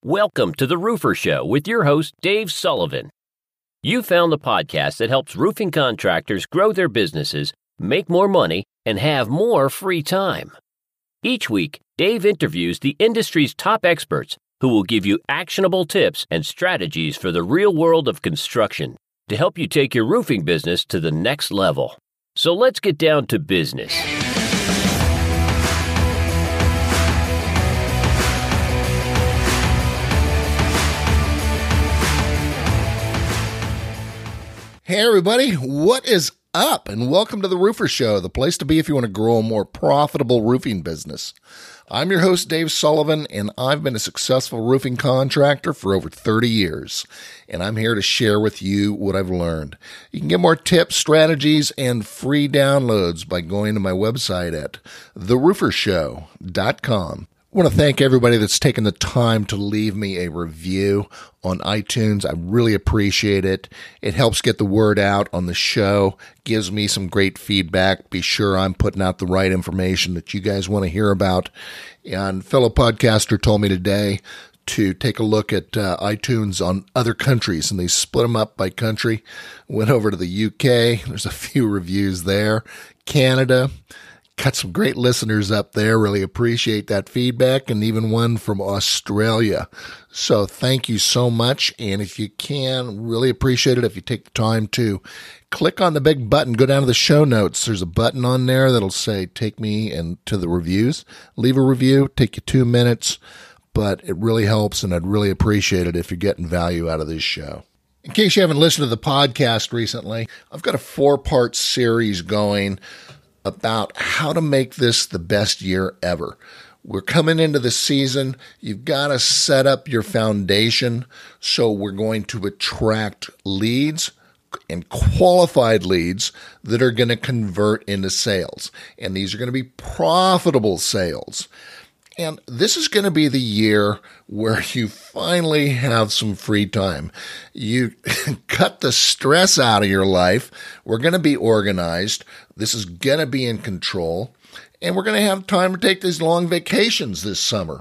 Welcome to The Roofer Show with your host, Dave Sullivan. You found the podcast that helps roofing contractors grow their businesses, make more money, and have more free time. Each week, Dave interviews the industry's top experts who will give you actionable tips and strategies for the real world of construction to help you take your roofing business to the next level. So let's get down to business. Hey everybody, what is up? And welcome to The Roofer Show, the place to be if you want to grow a more profitable roofing business. I'm your host, Dave Sullivan, and I've been a successful roofing contractor for over 30 years. And I'm here to share with you what I've learned. You can get more tips, strategies, and free downloads by going to my website at theroofershow.com. I want to thank everybody that's taken the time to leave me a review on iTunes. I really appreciate it. It helps get the word out on the show, gives me some great feedback. Be sure I'm putting out the right information that you guys want to hear about. And fellow podcaster told me today to take a look at iTunes on other countries, and they split them up by country. Went over to the UK. There's a few reviews there. Canada. Got some great listeners up there. Really appreciate that feedback, and even one from Australia. So thank you so much. And if you can, really appreciate it if you take the time to click on the big button, go down to the show notes. There's a button on there that'll say, take me and to the reviews. Leave a review, take you 2 minutes, but it really helps, and I'd really appreciate it if you're getting value out of this show. In case you haven't listened to the podcast recently, I've got a 4-part series going about how to make this the best year ever. We're coming into the season. You've got to set up your foundation. So we're going to attract leads and qualified leads that are going to convert into sales. And these are going to be profitable sales. And this is going to be the year where you finally have some free time. You cut the stress out of your life. We're going to be organized. This is going to be in control. And we're going to have time to take these long vacations this summer.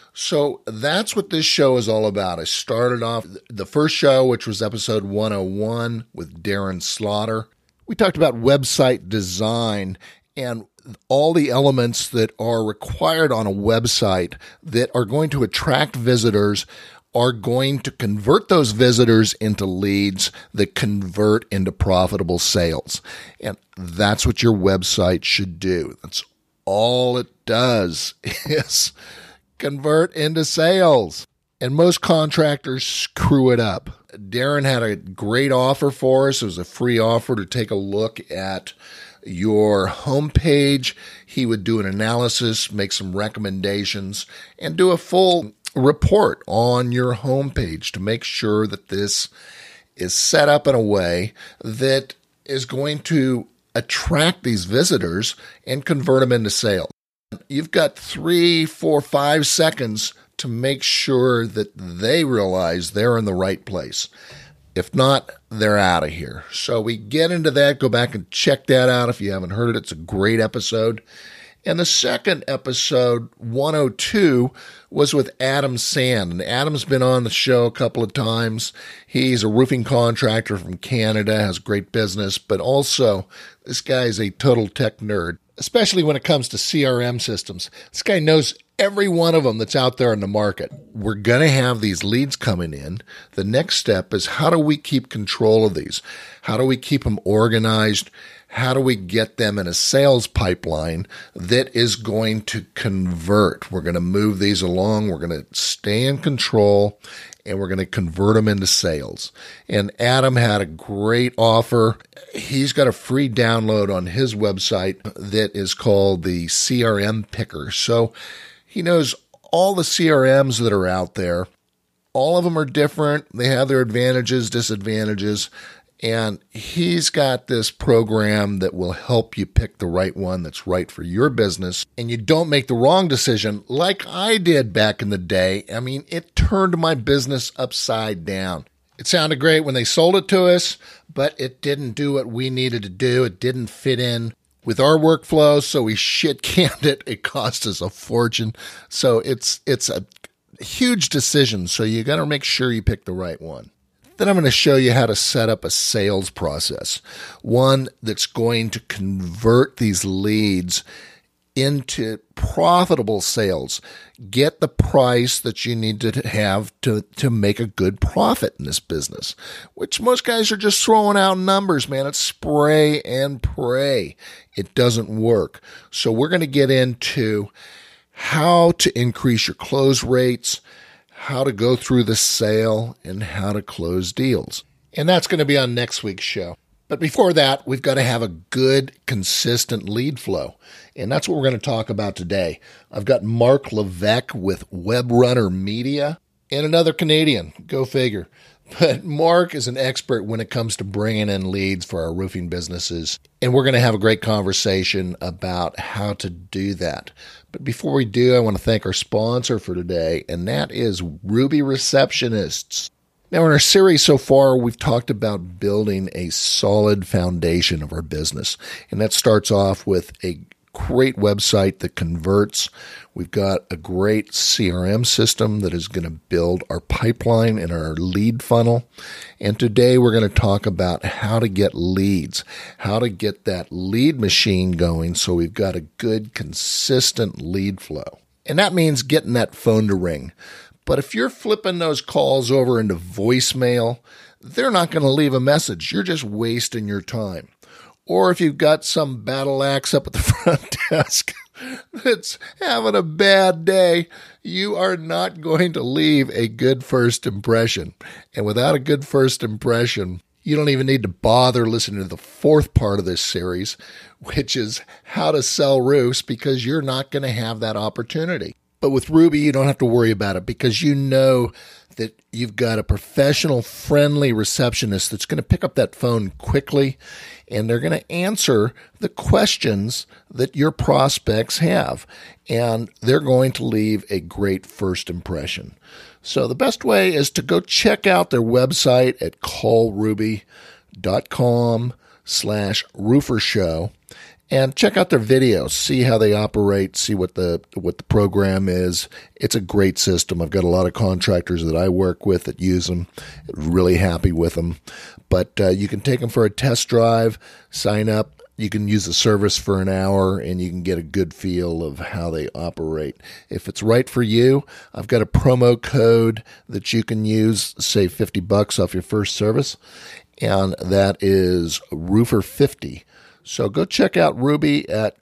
So that's what this show is all about. I started off the first show, which was episode 101 with Darren Slaughter. We talked about website design and all the elements that are required on a website that are going to attract visitors, are going to convert those visitors into leads that convert into profitable sales. And that's what your website should do. That's all it does is convert into sales. And most contractors screw it up. Darren had a great offer for us. It was a free offer to take a look at your homepage. He would do an analysis, make some recommendations, and do a full report on your homepage to make sure that this is set up in a way that is going to attract these visitors and convert them into sales. You've got 3, 4, 5 seconds to make sure that they realize they're in the right place. If not, they're out of here. So we get into that. Go back and check that out if you haven't heard it. It's a great episode. And the second episode, 102, was with Adam Sand. And Adam's been on the show a couple of times. He's a roofing contractor from Canada, has great business, but also this guy is a total tech nerd, especially when it comes to CRM systems. This guy knows every one of them that's out there in the market. We're going to have these leads coming in. The next step is, how do we keep control of these? How do we keep them organized? How do we get them in a sales pipeline that is going to convert? We're going to move these along. We're going to stay in control, and we're going to convert them into sales. And Adam had a great offer. He's got a free download on his website that is called the CRM Picker. So he knows all the CRMs that are out there. All of them are different. They have their advantages, disadvantages. And he's got this program that will help you pick the right one that's right for your business. And you don't make the wrong decision like I did back in the day. I mean, it turned my business upside down. It sounded great when they sold it to us, but it didn't do what we needed to do. It didn't fit in with our workflow, so we shit canned it. It cost us a fortune. So it's a Huge decisions, so you got to make sure you pick the right one. Then I'm going to show you how to set up a sales process, one that's going to convert these leads into profitable sales. Get the price that you need to have to make a good profit in this business, which most guys are just throwing out numbers, man. It's spray and pray. It doesn't work. So we're going to get into how to increase your close rates, how to go through the sale, and how to close deals. And that's going to be on next week's show. But before that, we've got to have a good, consistent lead flow. And that's what we're going to talk about today. I've got Mark Levesque with WebRunner Media and another Canadian. Go figure. But Mark is an expert when it comes to bringing in leads for our roofing businesses. And we're going to have a great conversation about how to do that. But before we do, I want to thank our sponsor for today, and that is Ruby Receptionists. Now, in our series so far, we've talked about building a solid foundation of our business. And that starts off with a great website that converts. We've got a great CRM system that is going to build our pipeline and our lead funnel. And today we're going to talk about how to get leads, how to get that lead machine going so we've got a good, consistent lead flow. And that means getting that phone to ring. But if you're flipping those calls over into voicemail, they're not going to leave a message. You're just wasting your time. Or if you've got some battle axe up at the front desk that's having a bad day, you are not going to leave a good first impression. And without a good first impression, you don't even need to bother listening to the fourth part of this series, which is how to sell roofs, because you're not going to have that opportunity. But with Ruby, you don't have to worry about it because you know that you've got a professional, friendly receptionist that's going to pick up that phone quickly, and they're going to answer the questions that your prospects have, and they're going to leave a great first impression. So the best way is to go check out their website at callruby.com/roofershow. And check out their videos, see how they operate, see what the program is. It's a great system. I've got a lot of contractors that I work with that use them. Really happy with them. But you can take them for a test drive, sign up. You can use the service for an hour, and you can get a good feel of how they operate. If it's right for you, I've got a promo code that you can use, save $50 off your first service, and that is Roofer50. So go check out Ruby at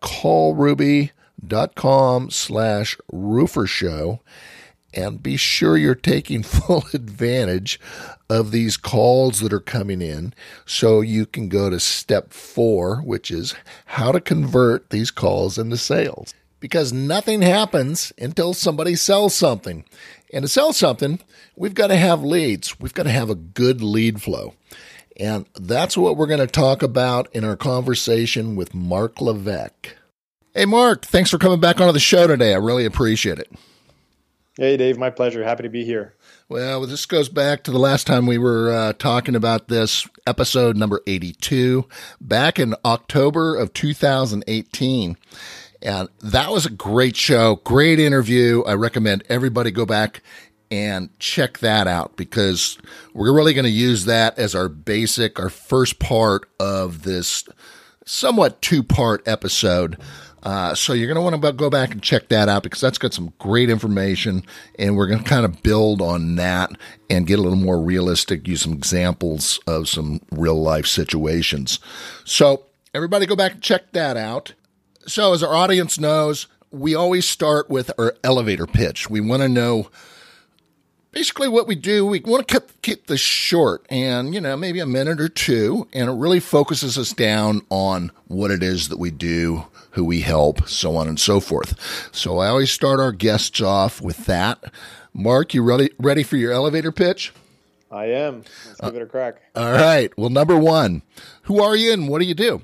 callruby.com/roofershow and be sure you're taking full advantage of these calls that are coming in so you can go to step 4, which is how to convert these calls into sales. Because nothing happens until somebody sells something. And to sell something, we've got to have leads. We've got to have a good lead flow. And that's what we're going to talk about in our conversation with Mark Levesque. Hey, Mark, thanks for coming back onto the show today. I really appreciate it. Hey, Dave, my pleasure. Happy to be here. Well, this goes back to the last time we were talking about this, episode number 82, back in October of 2018. And that was a great show, great interview. I recommend everybody go back and check that out because we're really going to use that as our first part of this somewhat 2-part episode. So you're going to want to go back and check that out because that's got some great information, and we're going to kind of build on that and get a little more realistic, use some examples of some real life situations. So everybody go back and check that out. So as our audience knows, we always start with our elevator pitch. We want to know basically what we do. We want to keep this short and, maybe a minute or two, and it really focuses us down on what it is that we do, who we help, so on and so forth. So I always start our guests off with that. Mark, you ready for your elevator pitch? I am. Let's give it a crack. All right. Well, number 1, who are you and what do you do?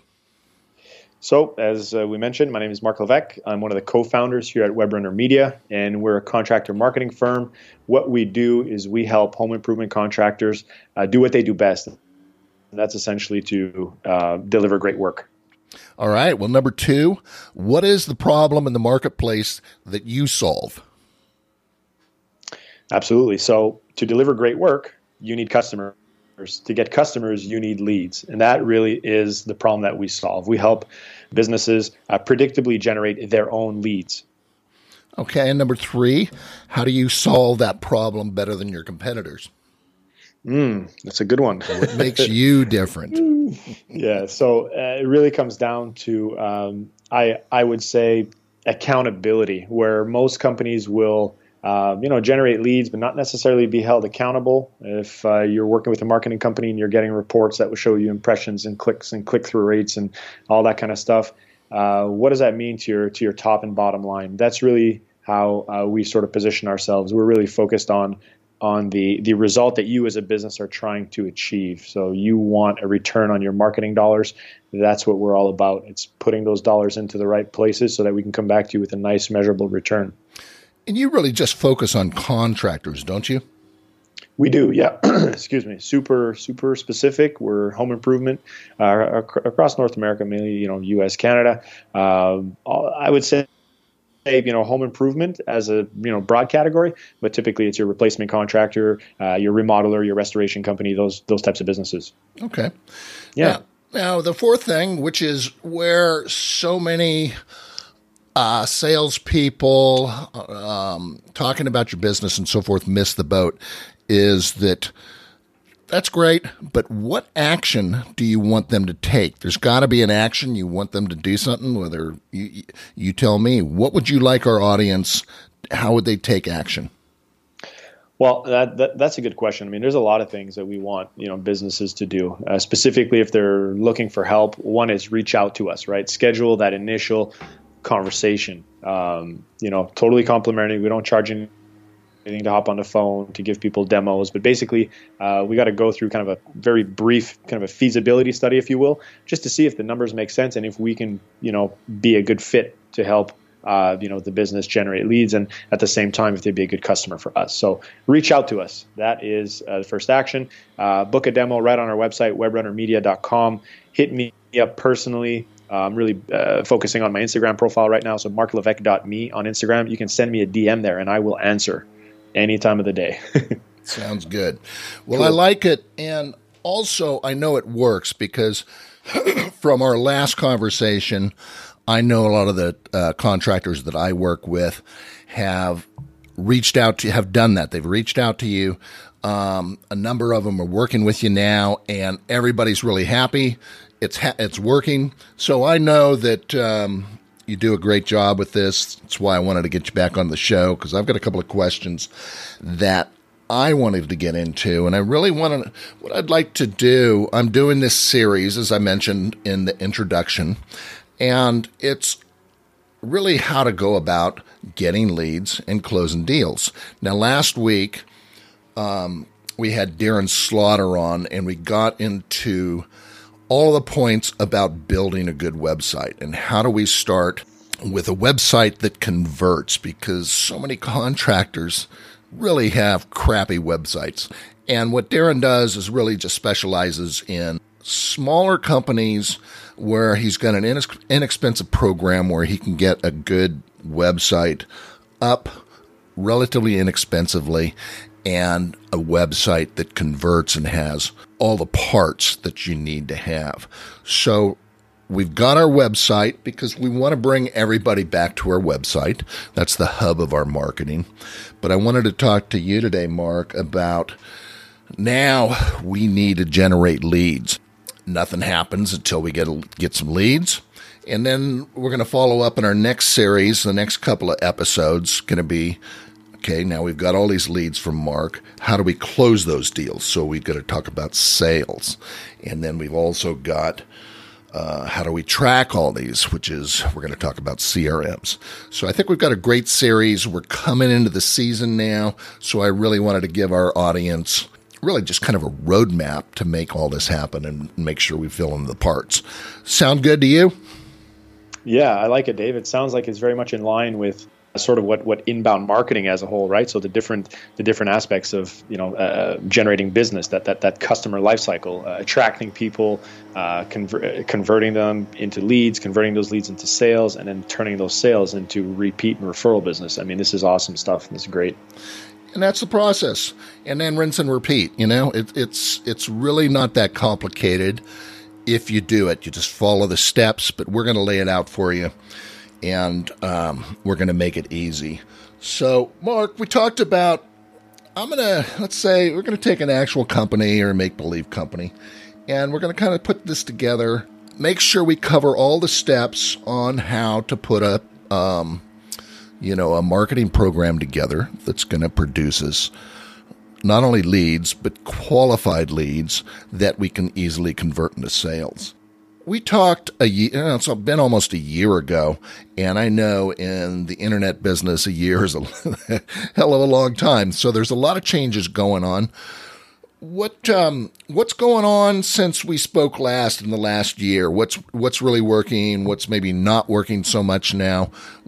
So, as we mentioned, my name is Mark Levesque. I'm one of the co-founders here at WebRunner Media, and we're a contractor marketing firm. What we do is we help home improvement contractors do what they do best. And that's essentially to deliver great work. All right. Well, number 2, what is the problem in the marketplace that you solve? Absolutely. So to deliver great work, you need customers. To get customers, you need leads. And that really is the problem that we solve. We help businesses predictably generate their own leads. Okay, and number 3, how do you solve that problem better than your competitors? That's a good one. What makes you different? Yeah, so it really comes down to, I would say, accountability, where most companies will generate leads, but not necessarily be held accountable. If you're working with a marketing company and you're getting reports that will show you impressions and clicks and click-through rates and all that kind of stuff, what does that mean to your top and bottom line? That's really how we sort of position ourselves. We're really focused on the result that you as a business are trying to achieve. So you want a return on your marketing dollars. That's what we're all about. It's putting those dollars into the right places so that we can come back to you with a nice measurable return. And you really just focus on contractors, don't you? We do, yeah. Excuse me. Super specific. We're home improvement across North America, mainly, U.S., Canada. I would say, home improvement as a, broad category, but typically it's your replacement contractor, your remodeler, your restoration company, those types of businesses. Okay. Yeah. Now the 4th thing, which is where so many salespeople talking about your business and so forth miss the boat, is that's great, but what action do you want them to take? There's got to be an action. You want them to do something, whether you tell me. What would you like our audience, how would they take action? Well, that's a good question. I mean, there's a lot of things that we want, businesses to do. Specifically, if they're looking for help, one is reach out to us, right? Schedule that initial conversation. Totally complimentary. We don't charge anything to hop on the phone, to give people demos, but basically we got to go through kind of a very brief kind of a feasibility study, if you will, just to see if the numbers make sense and if we can, be a good fit to help the business generate leads, and at the same time, if they'd be a good customer for us. So reach out to us. That is the first action. Book a demo right on our website, webrunnermedia.com. Hit me up personally. I'm really focusing on my Instagram profile right now. So marklevesque.me on Instagram. You can send me a DM there and I will answer any time of the day. Sounds good. Well, cool. I like it. And also I know it works because from our last conversation, I know a lot of the contractors that I work with have done that. They've reached out to you. A number of them are working with you now, and everybody's really happy. It's working. So I know that you do a great job with this. That's why I wanted to get you back on the show, because I've got a couple of questions that I wanted to get into, and I really what I'd like to do, I'm doing this series, as I mentioned in the introduction, and it's really how to go about getting leads and closing deals. Now, last week, we had Darren Slaughter on, and we got into all the points about building a good website and how do we start with a website that converts, because so many contractors really have crappy websites. And what Darren does is really just specializes in smaller companies where he's got an inexpensive program where he can get a good website up relatively inexpensively, and a website that converts and has all the parts that you need to have. So we've got our website because we want to bring everybody back to our website. That's the hub of our marketing. But I wanted to talk to you today, Mark, about now we need to generate leads. Nothing happens until we get some leads. And then we're going to follow up in our next series. The next couple of episodes going to be, okay, now we've got all these leads from Mark. How do we close those deals? So we've got to talk about sales. And then we've also got how do we track all these, which is we're going to talk about CRMs. So I think we've got a great series. We're coming into the season now. So I really wanted to give our audience really just kind of a roadmap to make all this happen and make sure we fill in the parts. Sound good to you? Yeah, I like it, Dave. It sounds like it's very much in line with sort of what inbound marketing as a whole, right? So the different aspects of generating business, that customer life cycle, attracting people, converting them into leads, converting those leads into sales, and then turning those sales into repeat and referral business. I mean, this is awesome stuff. This is great. And that's the process. And then rinse and repeat. It's really not that complicated if you do it. You just follow the steps, but we're going to lay it out for you, and we're going to make it easy. So, Mark, we talked about, let's say we're going to take an actual company or a make-believe company, and we're going to kind of put this together, make sure we cover all the steps on how to put a marketing program together that's going to produce us not only leads, but qualified leads that we can easily convert into sales. We talked it's been almost a year ago, and I know in the internet business, a year is a hell of a long time. So there's a lot of changes going on. What's going on since we spoke last in the last year? What's really working? What's maybe not working so much now?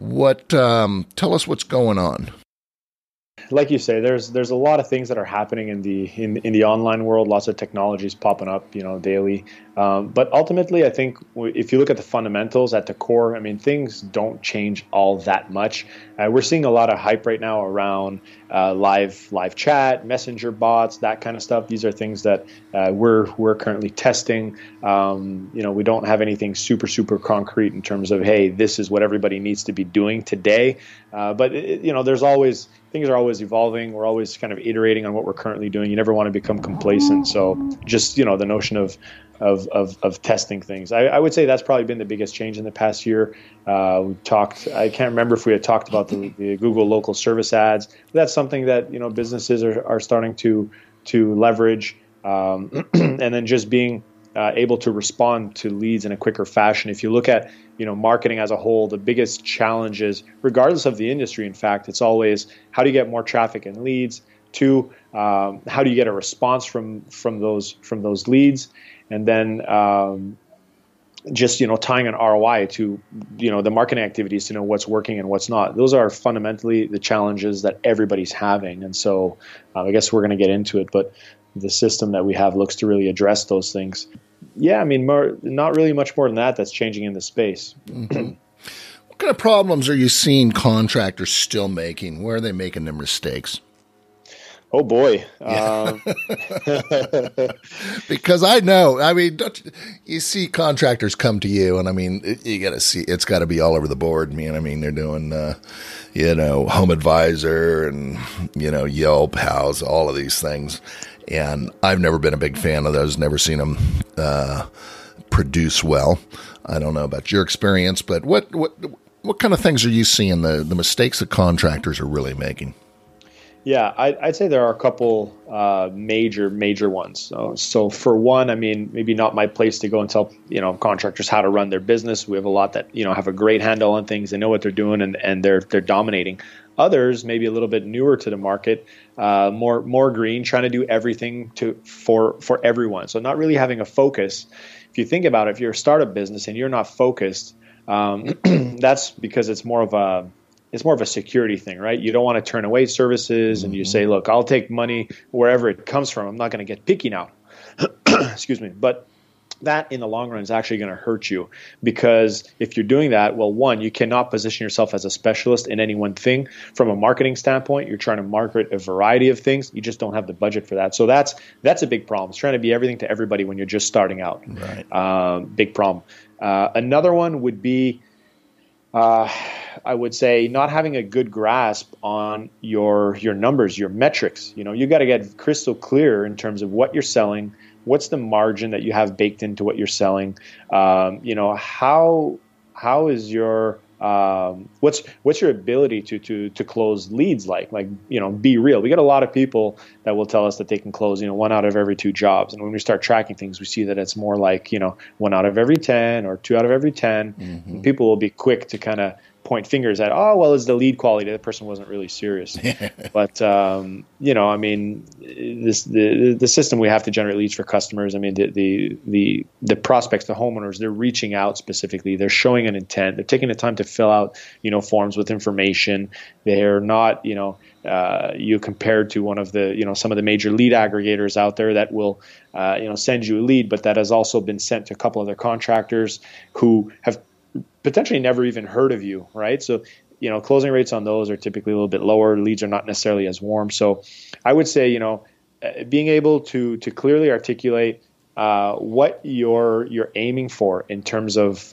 Tell us what's going on. Like you say, there's a lot of things that are happening in the online world. Lots of technologies popping up, daily. But ultimately, I think if you look at the fundamentals at the core, things don't change all that much. We're seeing a lot of hype right now around live chat, messenger bots, that kind of stuff. These are things that we're currently testing. We don't have anything super concrete in terms of, hey, this is what everybody needs to be doing today. But there's always things are always evolving. We're always kind of iterating on what we're currently doing. You never want to become complacent. So just the notion of testing things. I would say that's probably been the biggest change in the past year. We talked. I can't remember if we had talked about the Google local service ads. That's something that businesses are starting to leverage, and then just being able to respond to leads in a quicker fashion. If you look at marketing as a whole, the biggest challenge is, regardless of the industry, in fact, it's always how do you get more traffic and leads. Two, how do you get a response from those leads, and then just tying an ROI to the marketing activities to know what's working and what's not. Those are fundamentally the challenges that everybody's having, and so I guess we're going to get into it, but the system that we have looks to really address those things. Yeah, not really much more than that that's changing in the space. Mm-hmm. What kind of problems are you seeing contractors still making? Where are they making their mistakes? Oh boy. Yeah. Because I know, you see contractors come to you, and you got to see, it's got to be all over the board. They're doing, Home Advisor and, Yelp, House, all of these things. And I've never been a big fan of those, never seen them produce well. I don't know about your experience, but what kind of things are you seeing, the mistakes that contractors are really making? Yeah, I'd say there are a couple major ones. So for one, maybe not my place to go and tell contractors how to run their business. We have a lot that have a great handle on things. They know what they're doing, and they're dominating. Others maybe a little bit newer to the market, more green, trying to do everything for everyone. So not really having a focus. If you think about it, if you're a startup business and you're not focused, that's because it's more of a security thing, right? You don't want to turn away services, and you say, look, I'll take money wherever it comes from. I'm not going to get picky now. Excuse me. But that in the long run is actually going to hurt you, because if you're doing that, well, one, you cannot position yourself as a specialist in any one thing. From a marketing standpoint, you're trying to market a variety of things. You just don't have the budget for that. So that's a big problem. It's trying to be everything to everybody when you're just starting out. Right. Big problem. Another one would be, I would say, not having a good grasp on your numbers, your metrics. You got to get crystal clear in terms of what you're selling. What's the margin that you have baked into what you're selling? How is your what's your ability to close leads like? Be real. We get a lot of people that will tell us that they can close 1 out of every 2 jobs, and when we start tracking things, we see that it's more like 1 out of every 10 or 2 out of every 10. Mm-hmm. And people will be quick to kind of point fingers at, it's the lead quality. That person wasn't really serious. But the system, we have to generate leads for customers. The prospects, the homeowners, they're reaching out specifically. They're showing an intent. They're taking the time to fill out forms with information. They're not you compared to one of the some of the major lead aggregators out there that will send you a lead, but that has also been sent to a couple of their contractors who have potentially never even heard of you, right? So, closing rates on those are typically a little bit lower. Leads are not necessarily as warm. So I would say, being able to clearly articulate what you're aiming for in terms of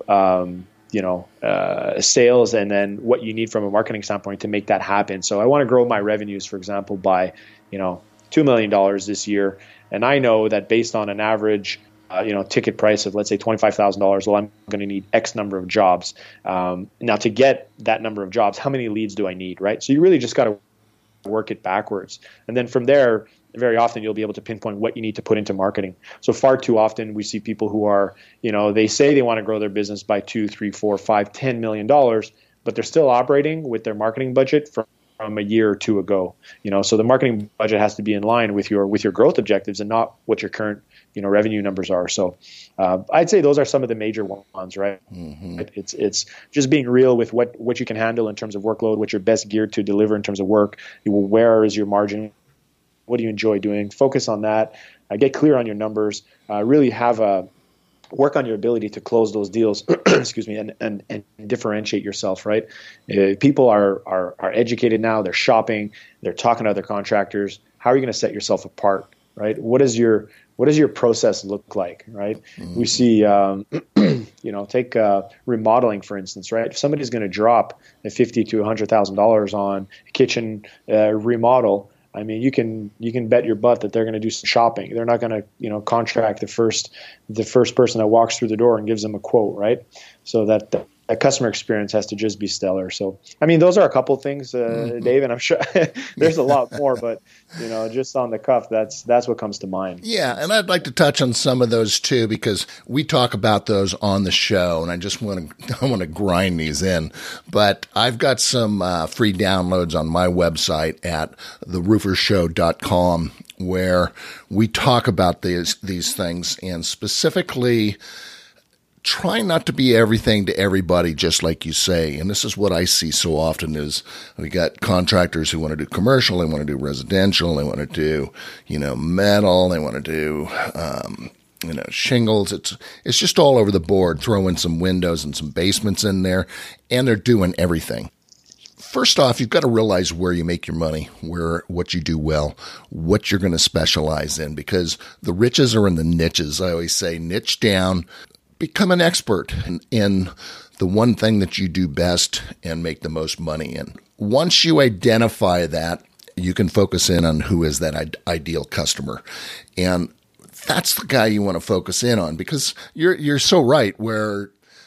sales, and then what you need from a marketing standpoint to make that happen. So I want to grow my revenues, for example, by $2 million this year, and I know that based on an average ticket price of, let's say, $25,000, well, I'm going to need X number of jobs. Now, to get that number of jobs, how many leads do I need, right? So you really just got to work it backwards, and then from there, very often you'll be able to pinpoint what you need to put into marketing. So far too often we see people who are, they say they want to grow their business by $2, $3, $4, $5, $10 million, but they're still operating with their marketing budget from a year or two ago. So the marketing budget has to be in line with your growth objectives and not what your current revenue numbers are. So I'd say those are some of the major ones, right? Mm-hmm. It's just being real with what you can handle in terms of workload, what you're best geared to deliver in terms of work. Where is your margin? What do you enjoy doing? Focus on that. Get clear on your numbers. Really work on your ability to close those deals. Excuse me, and differentiate yourself. Right? People are educated now. They're shopping. They're talking to other contractors. How are you going to set yourself apart? Right? What does your process look like? Right? Mm-hmm. We see, take remodeling for instance. Right? If somebody's going to drop $50,000 to $100,000 on a kitchen remodel, I mean, you can bet your butt that they're going to do some shopping. They're not going to, contract the first person that walks through the door and gives them a quote, right? So that customer experience has to just be stellar. So, I mean, those are a couple of things, Dave, and I'm sure there's a lot more, but just on the cuff, that's what comes to mind. Yeah, and I'd like to touch on some of those too, because we talk about those on the show, and I want to grind these in. But I've got some free downloads on my website at theroofershow.com where we talk about these things, and specifically try not to be everything to everybody, just like you say. And this is what I see so often is we got contractors who want to do commercial, they want to do residential, they want to do, metal, they want to do, shingles. It's just all over the board. Throw in some windows and some basements in there, and they're doing everything. First off, you've got to realize where you make your money, what you do well, what you're going to specialize in, because the riches are in the niches. I always say niche down. Become an expert in the one thing that you do best and make the most money in. Once you identify that, you can focus in on who is that ideal customer. And that's the guy you want to focus in on, because you're so right where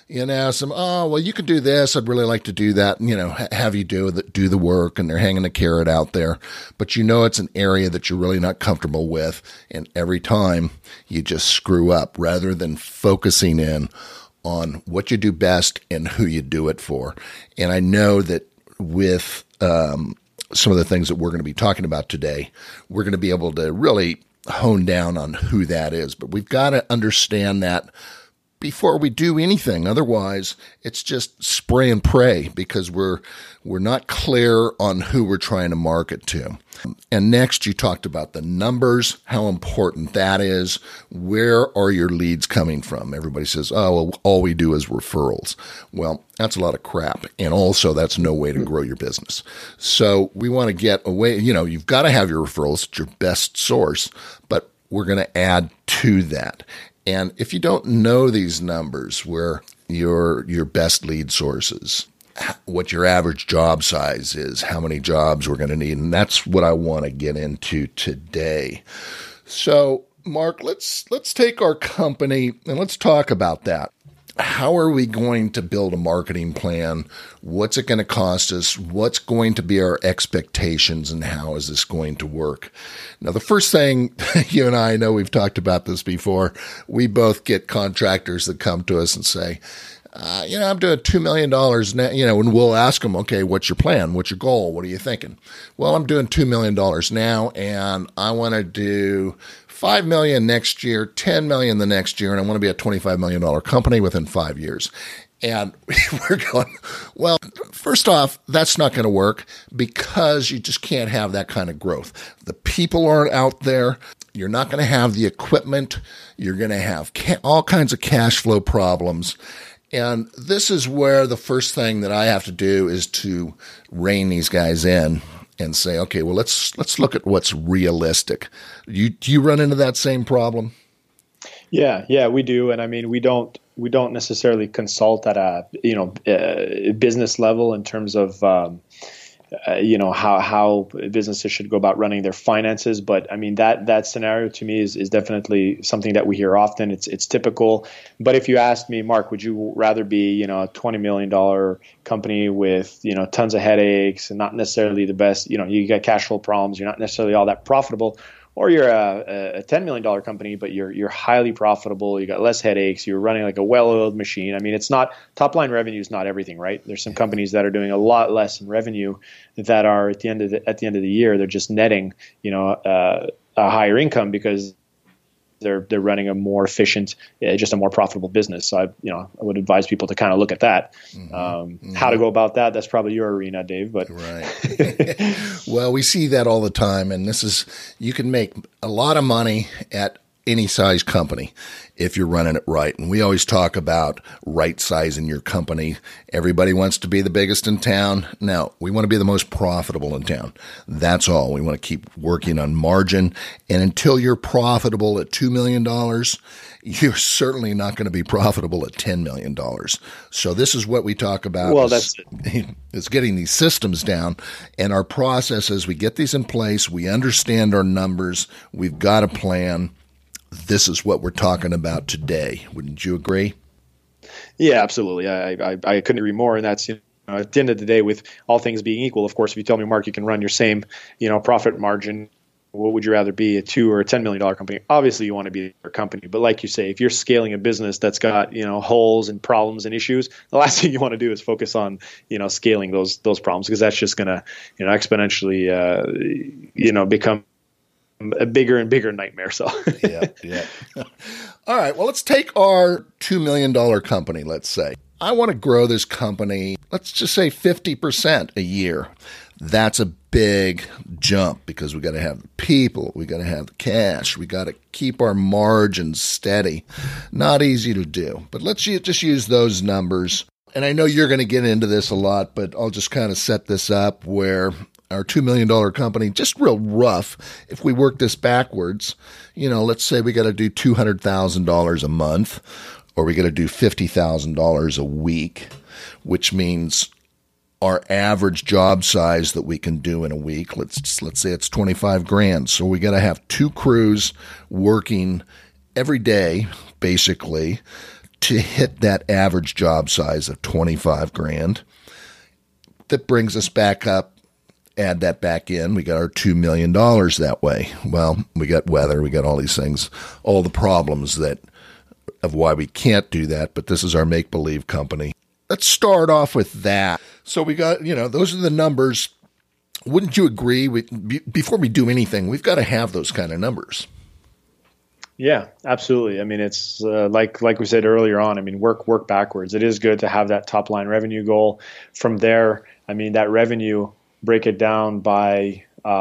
you can do this. I'd really like to do that. Have you do the work, and they're hanging the carrot out there, but it's an area that you're really not comfortable with. And every time you just screw up rather than focusing in on what you do best and who you do it for. And I know that with, some of the things that we're going to be talking about today, we're going to be able to really hone down on who that is, but we've got to understand that before we do anything. Otherwise, it's just spray and pray, because we're not clear on who we're trying to market to. And next, you talked about the numbers, how important that is. Where are your leads coming from? Everybody says, all we do is referrals. Well, that's a lot of crap. And also, that's no way to grow your business. So we want to get away. You've got to have your referrals. It's your best source, but we're going to add to that. And if you don't know these numbers, where your best lead sources, what your average job size is, how many jobs we're going to need, and that's what I want to get into today. So, Mark, let's take our company and let's talk about that. How are we going to build a marketing plan? What's it going to cost us? What's going to be our expectations, and how is this going to work? Now, the first thing, you and I know we've talked about this before. We both get contractors that come to us and say, I'm doing $2 million now, and we'll ask them, okay, what's your plan? What's your goal? What are you thinking? Well, I'm doing $2 million now, and I want to do $5 million next year, $10 million the next year, and I want to be a $25 million company within 5 years. And we're going, well, first off, that's not going to work, because you just can't have that kind of growth. The people aren't out there. You're not going to have the equipment. You're going to have all kinds of cash flow problems. And this is where the first thing that I have to do is to rein these guys in and say, okay, well, let's look at what's realistic. Do you run into that same problem? Yeah, we do. And I mean, we don't necessarily consult at a business level in terms of how businesses should go about running their finances. But I mean, that scenario to me is definitely something that we hear often. It's typical. But if you asked me, Mark, would you rather be, a $20 million company with, tons of headaches and not necessarily the best, you got cash flow problems, you're not necessarily all that profitable, or you're a $10 million company, but you're highly profitable, you got less headaches, you're running like a well-oiled machine. I mean, it's not, top-line revenue is not everything, right? There's some companies that are doing a lot less in revenue that are at the end of the year, they're just netting, a higher income because they're running a more efficient, just a more profitable business. So I would advise people to kind of look at that. How to go about that? That's probably your arena, Dave. But right. Well, we see that all the time, and you can make a lot of money at any size company if you're running it right. And we always talk about right sizing your company. Everybody wants to be the biggest in town. No, we want to be the most profitable in town. That's all. We want to keep working on margin. And until you're profitable at $2 million, you're certainly not going to be profitable at $10 million. So this is what we talk about. Well, that's it. Is getting these systems down, and our process as we get these in place, we understand our numbers, we've got a plan. This is what we're talking about today. Wouldn't you agree? Yeah, absolutely. I couldn't agree more. And that's, at the end of the day, with all things being equal, of course, if you tell me, Mark, you can run your same, profit margin, what would you rather be, a $2 or a $10 million company? Obviously, you want to be a company. But like you say, if you're scaling a business that's got, holes and problems and issues, the last thing you want to do is focus on, scaling those problems, because that's just going to, exponentially, become a bigger and bigger nightmare. So yeah. All right. Well, let's take our $2 million company. Let's say I want to grow this company. Let's just say 50% a year. That's a big jump because we got to have the people, we got to have the cash, we got to keep our margins steady. Not easy to do, but let's just use those numbers. And I know you're going to get into this a lot, but I'll just kind of set this up where our $2 million company, just real rough, if we work this backwards, let's say we got to do $200,000 a month, or we got to do $50,000 a week, which means our average job size that we can do in a week, let's say it's 25 grand. So we got to have 2 crews working every day, basically, to hit that average job size of 25 grand. That brings us back up. Add that back in, we got our $2 million that way. Well, we got weather, we got all these things, all the problems of why we can't do that, but this is our make-believe company. Let's start off with that. So we got, those are the numbers. Wouldn't you agree? Before we do anything, we've got to have those kind of numbers. Yeah, absolutely. I mean, it's like we said earlier on, I mean, work backwards. It is good to have that top-line revenue goal. From there, I mean, that revenue, break it down by,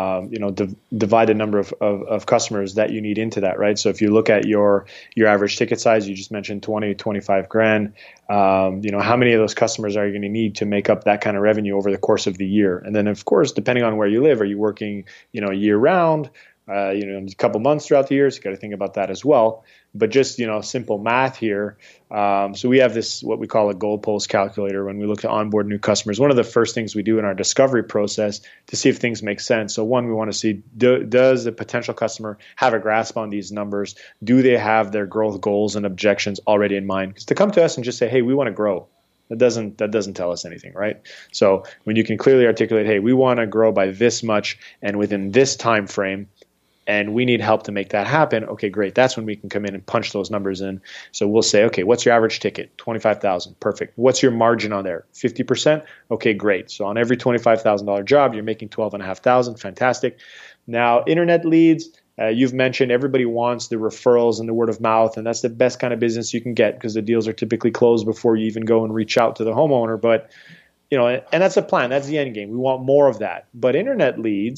divide the number of customers that you need into that, right? So if you look at your average ticket size, you just mentioned 20, 25 grand, how many of those customers are you going to need to make up that kind of revenue over the course of the year? And then, of course, depending on where you live, are you working, year round, a couple months throughout the year? So you got to think about that as well. But just, simple math here. So we have this, what we call a goalpost calculator when we look to onboard new customers. One of the first things we do in our discovery process to see if things make sense. So one, we want to see, does the potential customer have a grasp on these numbers? Do they have their growth goals and objections already in mind? Because to come to us and just say, hey, we want to grow, that doesn't tell us anything, right? So when you can clearly articulate, hey, we want to grow by this much and within this time frame, and we need help to make that happen, okay, great. That's when we can come in and punch those numbers in. So we'll say, okay, what's your average ticket? $25,000. Perfect. What's your margin on there? 50%? Okay, great. So on every $25,000 job, you're making $12,500. Fantastic. Now, internet leads, you've mentioned everybody wants the referrals and the word of mouth, and that's the best kind of business you can get because the deals are typically closed before you even go and reach out to the homeowner. But, and that's a plan. That's the end game. We want more of that. But internet leads,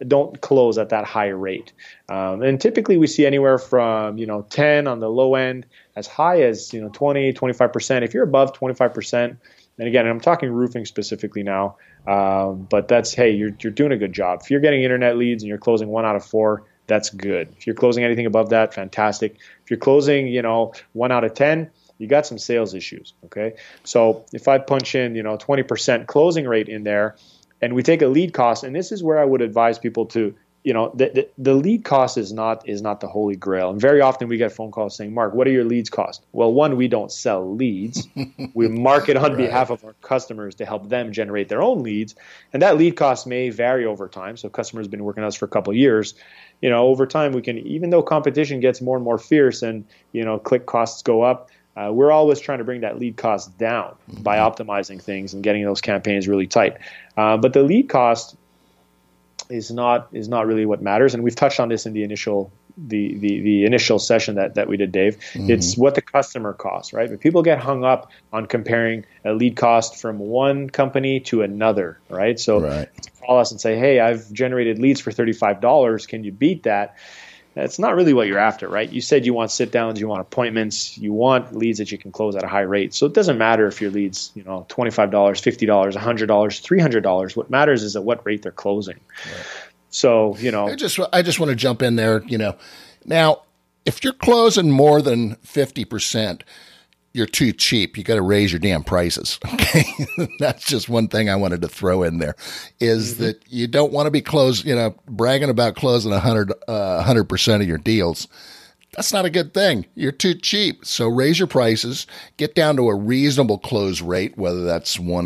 don't close at that high rate. And typically we see anywhere from 10 on the low end, as high as 20, 25%. If you're above 25%, and again, I'm talking roofing specifically now, but that's, hey, you're doing a good job. If you're getting internet leads and you're closing 1 out of 4, that's good. If you're closing anything above that, fantastic. If you're closing 1 out of 10, you got some sales issues. Okay, so if I punch in 20% closing rate in there, and we take a lead cost, and this is where I would advise people to, the lead cost is not the holy grail. And very often we get phone calls saying, Mark, what are your leads cost? Well, one, we don't sell leads. We market on behalf of our customers to help them generate their own leads. And that lead cost may vary over time. So customers have been working with us for a couple of years. Over time we can, even though competition gets more and more fierce and, click costs go up, we're always trying to bring that lead cost down by optimizing things and getting those campaigns really tight. But the lead cost is not really what matters, and we've touched on this in the initial session that we did, Dave. It's what the customer costs, right? But people get hung up on comparing a lead cost from one company to another, right? So to call us and say, hey, I've generated leads for $35. Can you beat that? That's not really what you're after, right? You said you want sit downs, you want appointments, you want leads that you can close at a high rate. So it doesn't matter if your leads, $25, $50, $100, $300. What matters is at what rate they're closing. Right. So, I just want to jump in there, Now, if you're closing more than 50%, you're too cheap. You got to raise your damn prices. Okay. That's just one thing I wanted to throw in there is that you don't want to be bragging about closing 100% of your deals. That's not a good thing. You're too cheap. So raise your prices, get down to a reasonable close rate, whether that's 1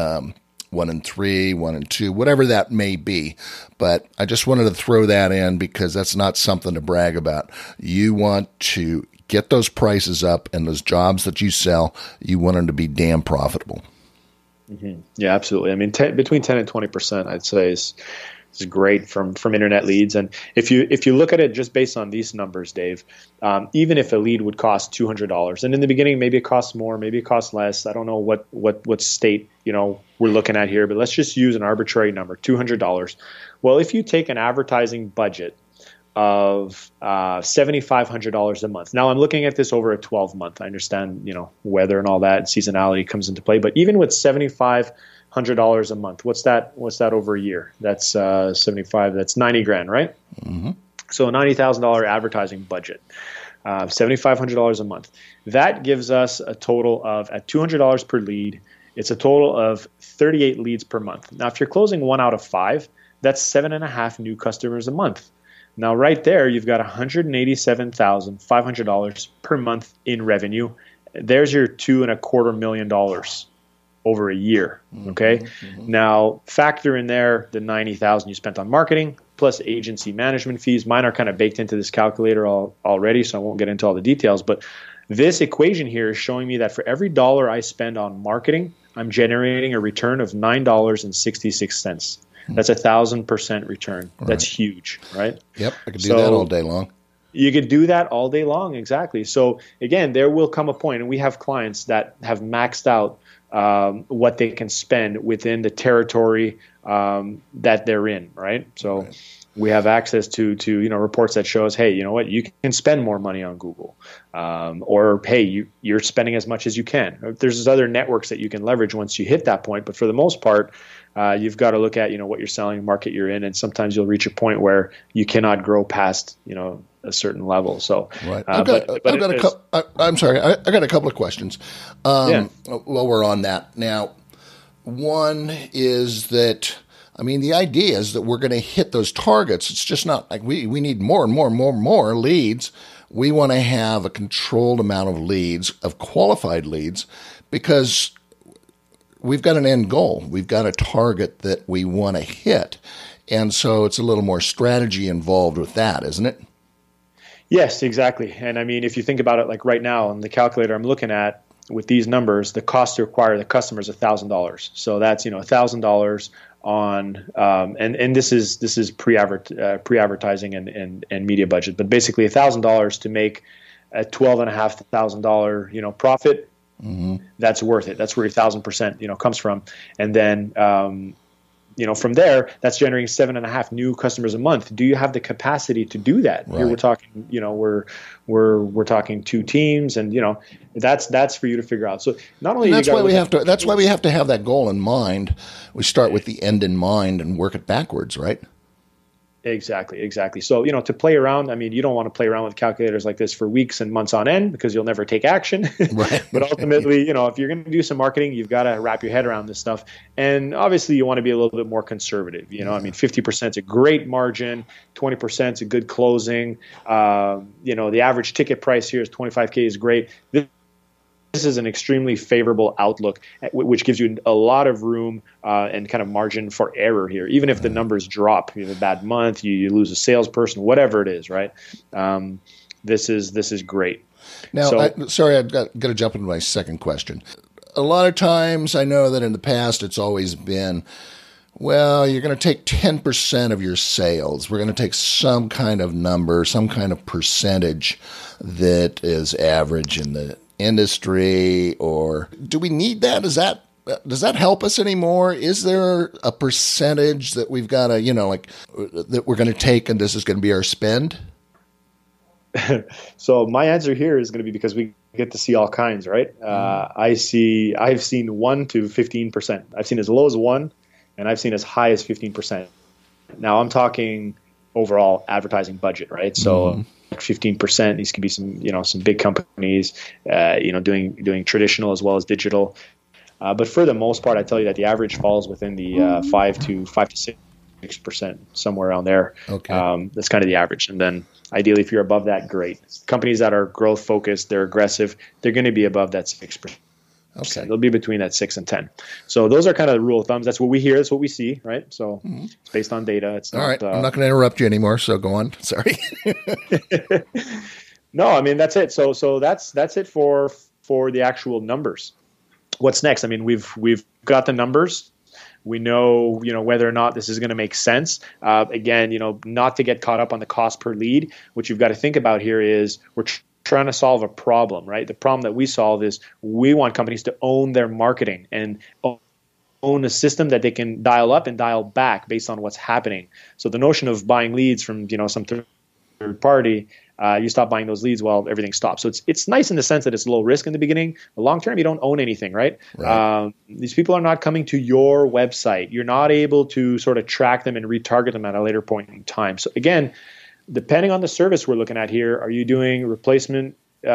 in 3, 1 in 2, whatever that may be. But I just wanted to throw that in because that's not something to brag about. You want to get those prices up, and those jobs that you sell, you want them to be damn profitable. Yeah, absolutely. I mean, between 10 and 20%, I'd say is great from internet leads. And if you look at it just based on these numbers, Dave, even if a lead would cost $200, and in the beginning maybe it costs more, maybe it costs less. I don't know what state we're looking at here, but let's just use an arbitrary number, $200. Well, if you take an advertising budget of $7,500 a month. Now I'm looking at this over a 12-month. I understand, weather and all that, and seasonality comes into play. But even with $7,500 a month, what's that over a year? That's 75. That's $90,000, right? So a $90,000 advertising budget, $7,500 a month. That gives us a total of, at $200 per lead, it's a total of 38 leads per month. Now, if you're closing 1 out of 5, that's 7.5 new customers a month. Now, right there, you've got $187,500 per month in revenue. There's your $2.25 million over a year. Okay. Now, factor in there the $90,000 you spent on marketing plus agency management fees. Mine are kind of baked into this calculator already, so I won't get into all the details. But this equation here is showing me that for every dollar I spend on marketing, I'm generating a return of $9.66. That's 1,000% return. Right. That's huge, right? Yep, I could do that all day long. You could do that all day long, exactly. So again, there will come a point, and we have clients that have maxed out what they can spend within the territory that they're in, right? So we have access to reports that show us, hey, you know what, you can spend more money on Google, or hey, you're spending as much as you can. There's other networks that you can leverage once you hit that point, but for the most part, you've got to look at what you're selling, market you're in, and sometimes you'll reach a point where you cannot grow past a certain level. So right. I'm sorry, I got a couple of questions. While we're on that now, one is that, I mean, the idea is that we're going to hit those targets. It's just not like we need more and more and more and more leads. We want to have a controlled amount of leads, of qualified leads, because we've got an end goal. We've got a target that we want to hit. And so it's a little more strategy involved with that, isn't it? Yes, exactly. And I mean, if you think about it, like right now on the calculator I'm looking at with these numbers, the cost to acquire the customer is $1,000. So that's, $1,000 on, and this is pre-advertising and media budget, but basically $1,000 to make a $12,500, profit. That's worth it. That's where your 1,000%, comes from. And then, from there, that's generating 7.5 new customers a month. Do you have the capacity to do that? Right. Here we're talking, we're talking 2 teams, and that's for you to figure out. So not only that's why we have to have that goal in mind. We start with the end in mind and work it backwards, right? Exactly. So, to play around, you don't want to play around with calculators like this for weeks and months on end because you'll never take action. Right. But ultimately, if you're going to do some marketing, you've got to wrap your head around this stuff. And obviously, you want to be a little bit more conservative. 50% is a great margin, 20% is a good closing. The average ticket price here is $25K is great. This is an extremely favorable outlook, which gives you a lot of room and kind of margin for error here. Even if the numbers drop, you have a bad month, you lose a salesperson, whatever it is, right? This is great. Now, I've got to jump into my second question. A lot of times, I know that in the past, it's always been, well, you're going to take 10% of your sales. We're going to take some kind of number, some kind of percentage that is average in the industry, or do we need that? Does that help us anymore? Is there a percentage that we've got to, that we're going to take and this is going to be our spend? So my answer here is going to be because we get to see all kinds, right? I've seen 1 to 15%. I've seen as low as 1, and I've seen as high as 15%. Now I'm talking overall advertising budget, right? So 15%. These could be some big companies, doing traditional as well as digital. But for the most part, I tell you that the average falls within the 5 to 6%, somewhere around there. Okay. That's kind of the average. And then ideally, if you're above that, great. Companies that are growth focused, they're aggressive, they're going to be above that 6%. Okay. They'll be between that 6 and 10. So those are kind of the rule of thumbs. That's what we hear. That's what we see, right? So it's based on data. It's not, all right. I'm not going to interrupt you anymore. So go on. Sorry. No, that's it. So that's it for the actual numbers. What's next? We've got the numbers. We know, whether or not this is going to make sense. Again, not to get caught up on the cost per lead. What you've got to think about here is we're trying to solve a problem, right? The problem that we solve is we want companies to own their marketing and own a system that they can dial up and dial back based on what's happening. So the notion of buying leads from, some third party, you stop buying those leads while everything stops. So it's nice in the sense that it's low risk in the beginning. The long term, you don't own anything, right? These people are not coming to your website. You're not able to sort of track them and retarget them at a later point in time. So again, depending on the service we're looking at here, are you doing replacement,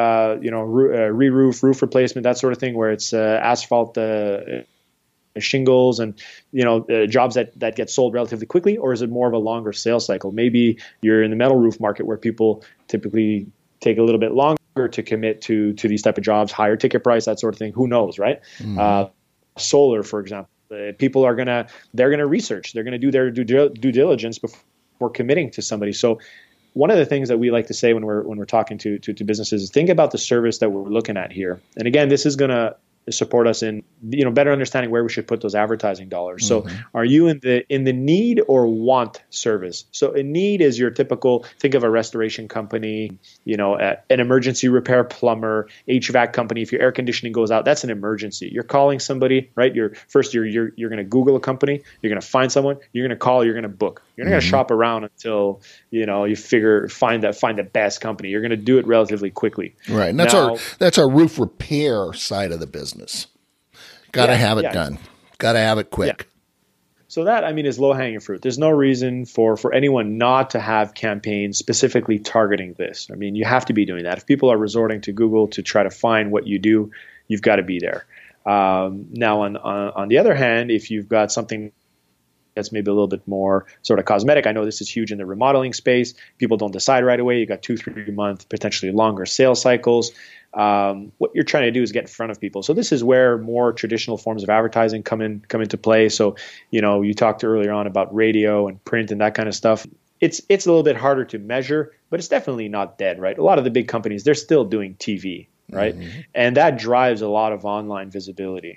re-roof, roof replacement, that sort of thing, where it's asphalt, shingles, and jobs that get sold relatively quickly, or is it more of a longer sales cycle? Maybe you're in the metal roof market where people typically take a little bit longer to commit to these type of jobs, higher ticket price, that sort of thing. Who knows, right? Solar, for example, people they're gonna research, they're gonna do their due diligence before committing to somebody. So one of the things that we like to say when we're talking to businesses is think about the service that we're looking at here. And again, this is going to support us in better understanding where we should put those advertising dollars. So are you in the need or want service? So a need is your typical, think of a restoration company, an emergency repair plumber, HVAC company. If your air conditioning goes out, that's an emergency. You're calling somebody, right? You're going to Google a company, you're going to find someone, you're going to call, you're going to book. You're not going to shop around until you find the best company. You're going to do it relatively quickly. Right. And that's our roof repair side of the business. Got to have it done. Got to have it quick. Yeah. So that, is low-hanging fruit. There's no reason for anyone not to have campaigns specifically targeting this. You have to be doing that. If people are resorting to Google to try to find what you do, you've got to be there. Now, on the other hand, if you've got something that's maybe a little bit more sort of cosmetic. I know this is huge in the remodeling space. People don't decide right away. You got 2-3 month, potentially longer sales cycles. What you're trying to do is get in front of people. So this is where more traditional forms of advertising come into play. So, you talked earlier on about radio and print and that kind of stuff. It's a little bit harder to measure, but it's definitely not dead, right? A lot of the big companies, they're still doing TV, right? And that drives a lot of online visibility.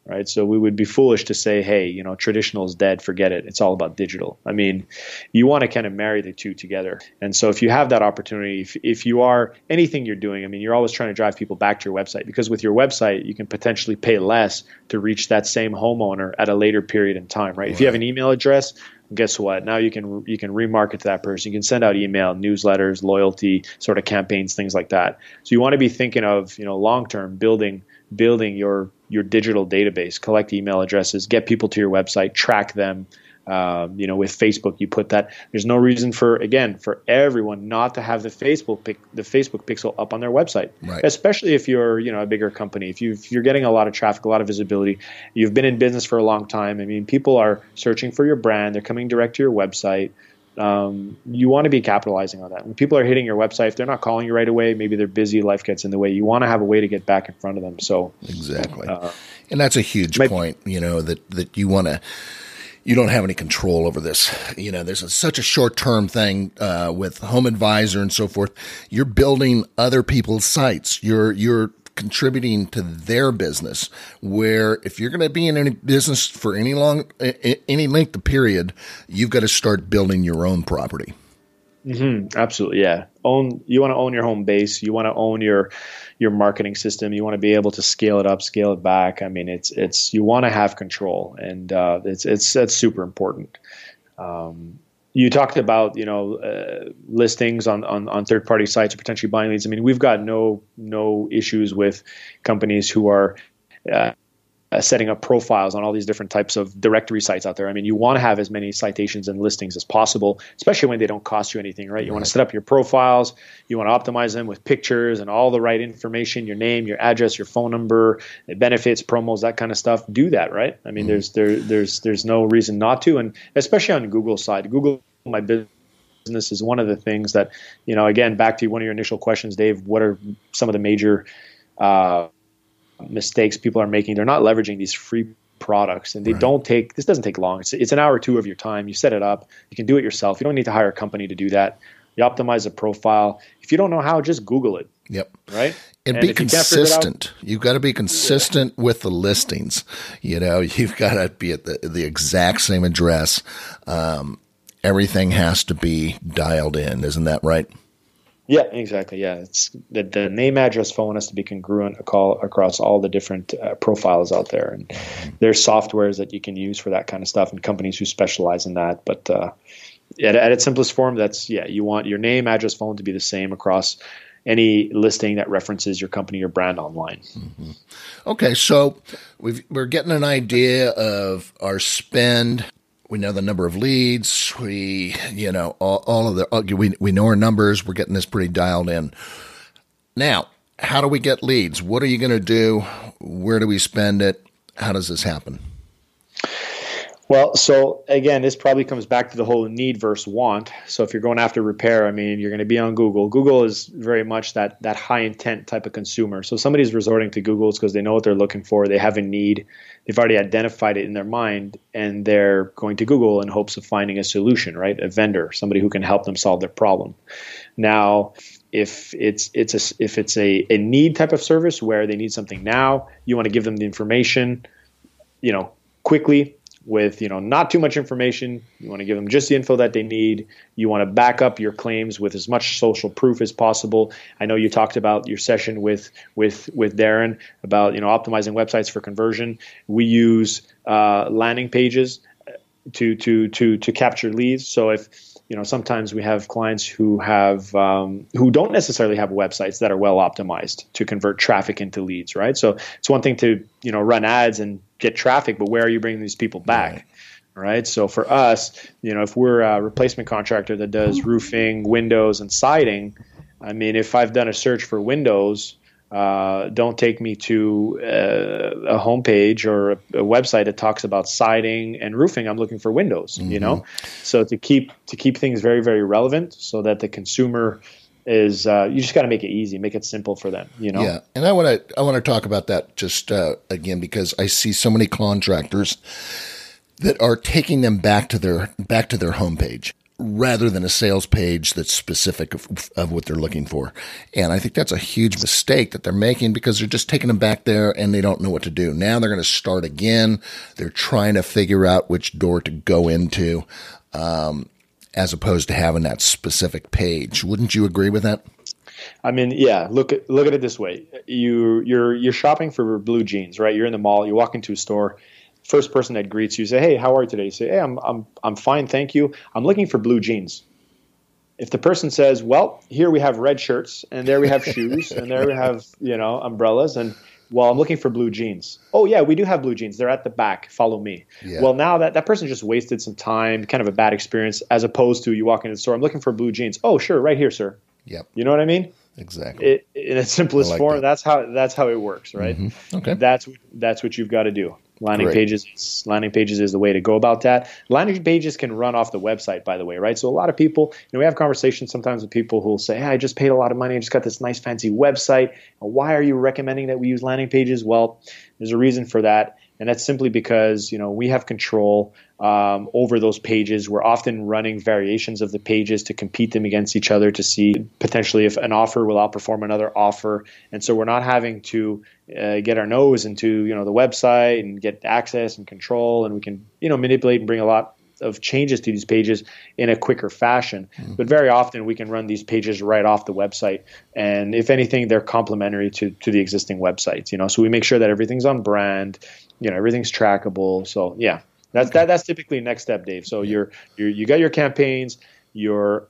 right? So we would be foolish to say, hey, traditional is dead, forget it. It's all about digital. I mean, you want to kind of marry the two together. And so if you have that opportunity, if you are anything you're doing, I mean, you're always trying to drive people back to your website, because with your website, you can potentially pay less to reach that same homeowner at a later period in time, right? If you have an email address, guess what? Now you can remarket to that person. You can send out email, newsletters, loyalty sort of campaigns, things like that. So you want to be thinking of, long term, building your digital database, collect email addresses, get people to your website, track them. With Facebook, you put that. There's no reason for everyone not to have the Facebook pixel up on their website, right? Especially if you're, a bigger company. If you're getting a lot of traffic, a lot of visibility, you've been in business for a long time. I mean, people are searching for your brand. They're coming direct to your website. You want to be capitalizing on that. When people are hitting your website, if they're not calling you right away, maybe they're busy, life gets in the way. You want to have a way to get back in front of them. So exactly, and that's a huge point. That you want to. You don't have any control over this. There's such a short-term thing with Home Advisor and so forth. You're building other people's sites. You're contributing to their business. Where if you're going to be in any business for any length of period, you've got to start building your own property. Mm-hmm. Absolutely, yeah. You want to own your home base. You want to own your marketing system. You want to be able to scale it up, scale it back. I mean, it's you want to have control, and that's super important. You talked about listings on third party sites or potentially buying leads. I mean, we've got no issues with companies who are setting up profiles on all these different types of directory sites out there. I mean, you want to have as many citations and listings as possible, especially when they don't cost you anything, right? You want to set up your profiles. You want to optimize them with pictures and all the right information, your name, your address, your phone number, benefits, promos, that kind of stuff. Do that, right? I mean, there's no reason not to. And especially on Google's side, Google My Business is one of the things that, again, back to one of your initial questions, Dave, what are some of the major mistakes people are making? They're not leveraging these free products, and this doesn't take long. It's an hour or two of your time. You set it up. You can do it yourself. You don't need to hire a company to do that. You optimize a profile. If you don't know how, just Google it. Yep. Right. And be consistent. You've got to be consistent with the listings. You've got to be at the exact same address. Everything has to be dialed in. Isn't that right? Yeah, exactly. Yeah, it's the name, address, phone has to be congruent across all the different profiles out there, and there's softwares that you can use for that kind of stuff, and companies who specialize in that. But at its simplest form, you want your name, address, phone to be the same across any listing that references your company or brand online. Mm-hmm. Okay, so we're getting an idea of our spend. We know the number of leads. We know we know our numbers. We're getting this pretty dialed in. Now, how do we get leads? What are you going to do? Where do we spend it? How does this happen? Well, so again, this probably comes back to the whole need versus want. So if you're going after repair, I mean, you're going to be on Google. Google is very much that high intent type of consumer. So somebody's resorting to Google because they know what they're looking for. They have a need. They've already identified it in their mind, and they're going to Google in hopes of finding a solution, right? A vendor, somebody who can help them solve their problem. Now, if it's a need type of service where they need something now, you want to give them the information, quickly, with not too much information. You want to give them just the info that they need. You want to back up your claims with as much social proof as possible. I know you talked about your session with Darren about optimizing websites for conversion. We use landing pages to capture leads. So if sometimes we have clients who don't necessarily have websites that are well optimized to convert traffic into leads, right? So it's one thing to run ads and get traffic, but where are you bringing these people back? Right. So for us, if we're a replacement contractor that does roofing, windows, and siding, I mean, if I've done a search for windows, don't take me to a homepage or a website that talks about siding and roofing. I'm looking for windows, So to keep things very, very relevant so that the consumer is you just got to make it easy, make it simple for them, Yeah, and I want to talk about that just again, because I see so many contractors that are taking them back to their homepage. rather than a sales page that's specific of what they're looking for. And I think that's a huge mistake that they're making because they're just taking them back there and they don't know what to do. Now they're going to start again. They're trying to figure out which door to go into, as opposed to having that specific page. Wouldn't you agree with that? I mean, yeah. Look at it this way: you're shopping for blue jeans, right? You're in the mall. You walk into a store. First person that greets you, say, "Hey, how are you today?" You say, "Hey, I'm fine, thank you. I'm looking for blue jeans." If the person says, "Well, here we have red shirts, and there we have shoes, and there we have umbrellas," and well, I'm looking for blue jeans. Oh yeah, we do have blue jeans. They're at the back. Follow me. Yeah. Well, now that person just wasted some time, kind of a bad experience, as opposed to you walk into the store. I'm looking for blue jeans. Oh, sure, right here, sir. Yep. You know what I mean? Exactly. In its simplest form, that's how it works, right? Mm-hmm. Okay. That's what you've got to do. Landing pages is the way to go about that. Landing pages can run off the website, by the way, right? So a lot of people, we have conversations sometimes with people who will say, "Hey, I just paid a lot of money. I just got this nice fancy website. Why are you recommending that we use landing pages?" Well, there's a reason for that. And that's simply because, we have control over those pages. We're often running variations of the pages to compete them against each other to see potentially if an offer will outperform another offer. And so we're not having to get our nose into, the website and get access and control. And we can, manipulate and bring a lot of changes to these pages in a quicker fashion. Mm-hmm. But very often we can run these pages right off the website. And if anything, they're complementary to the existing websites, so we make sure that everything's on brand, everything's trackable. So yeah, that's typically next step, Dave. So you got your campaigns, you're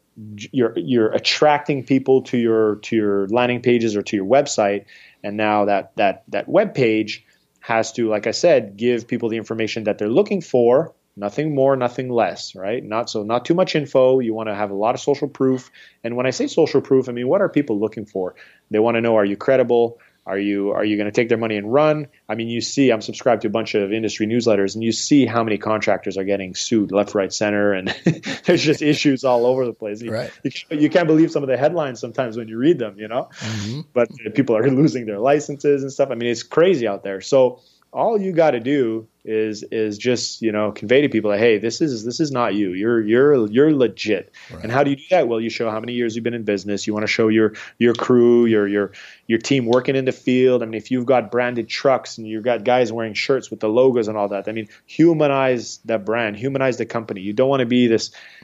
attracting people to your landing pages or to your website. And now that web page has to, like I said, give people the information that they're looking for. Nothing more, nothing less, right? Not too much info. You want to have a lot of social proof. And when I say social proof, I mean, what are people looking for? They want to know, are you credible? Are you going to take their money and run? I mean, you see, I'm subscribed to a bunch of industry newsletters, and you see how many contractors are getting sued left, right, center, and there's just issues all over the place. You can't believe some of the headlines sometimes when you read them, Mm-hmm. But people are losing their licenses and stuff. I mean, it's crazy out there. So all you got to do is just convey to people that, hey, this is not you. You're legit. Right. And how do you do that? Well, you show how many years you've been in business. You want to show your crew, your team working in the field. I mean, if you've got branded trucks and you've got guys wearing shirts with the logos and all that, I mean, humanize that brand, humanize the company. You don't want to be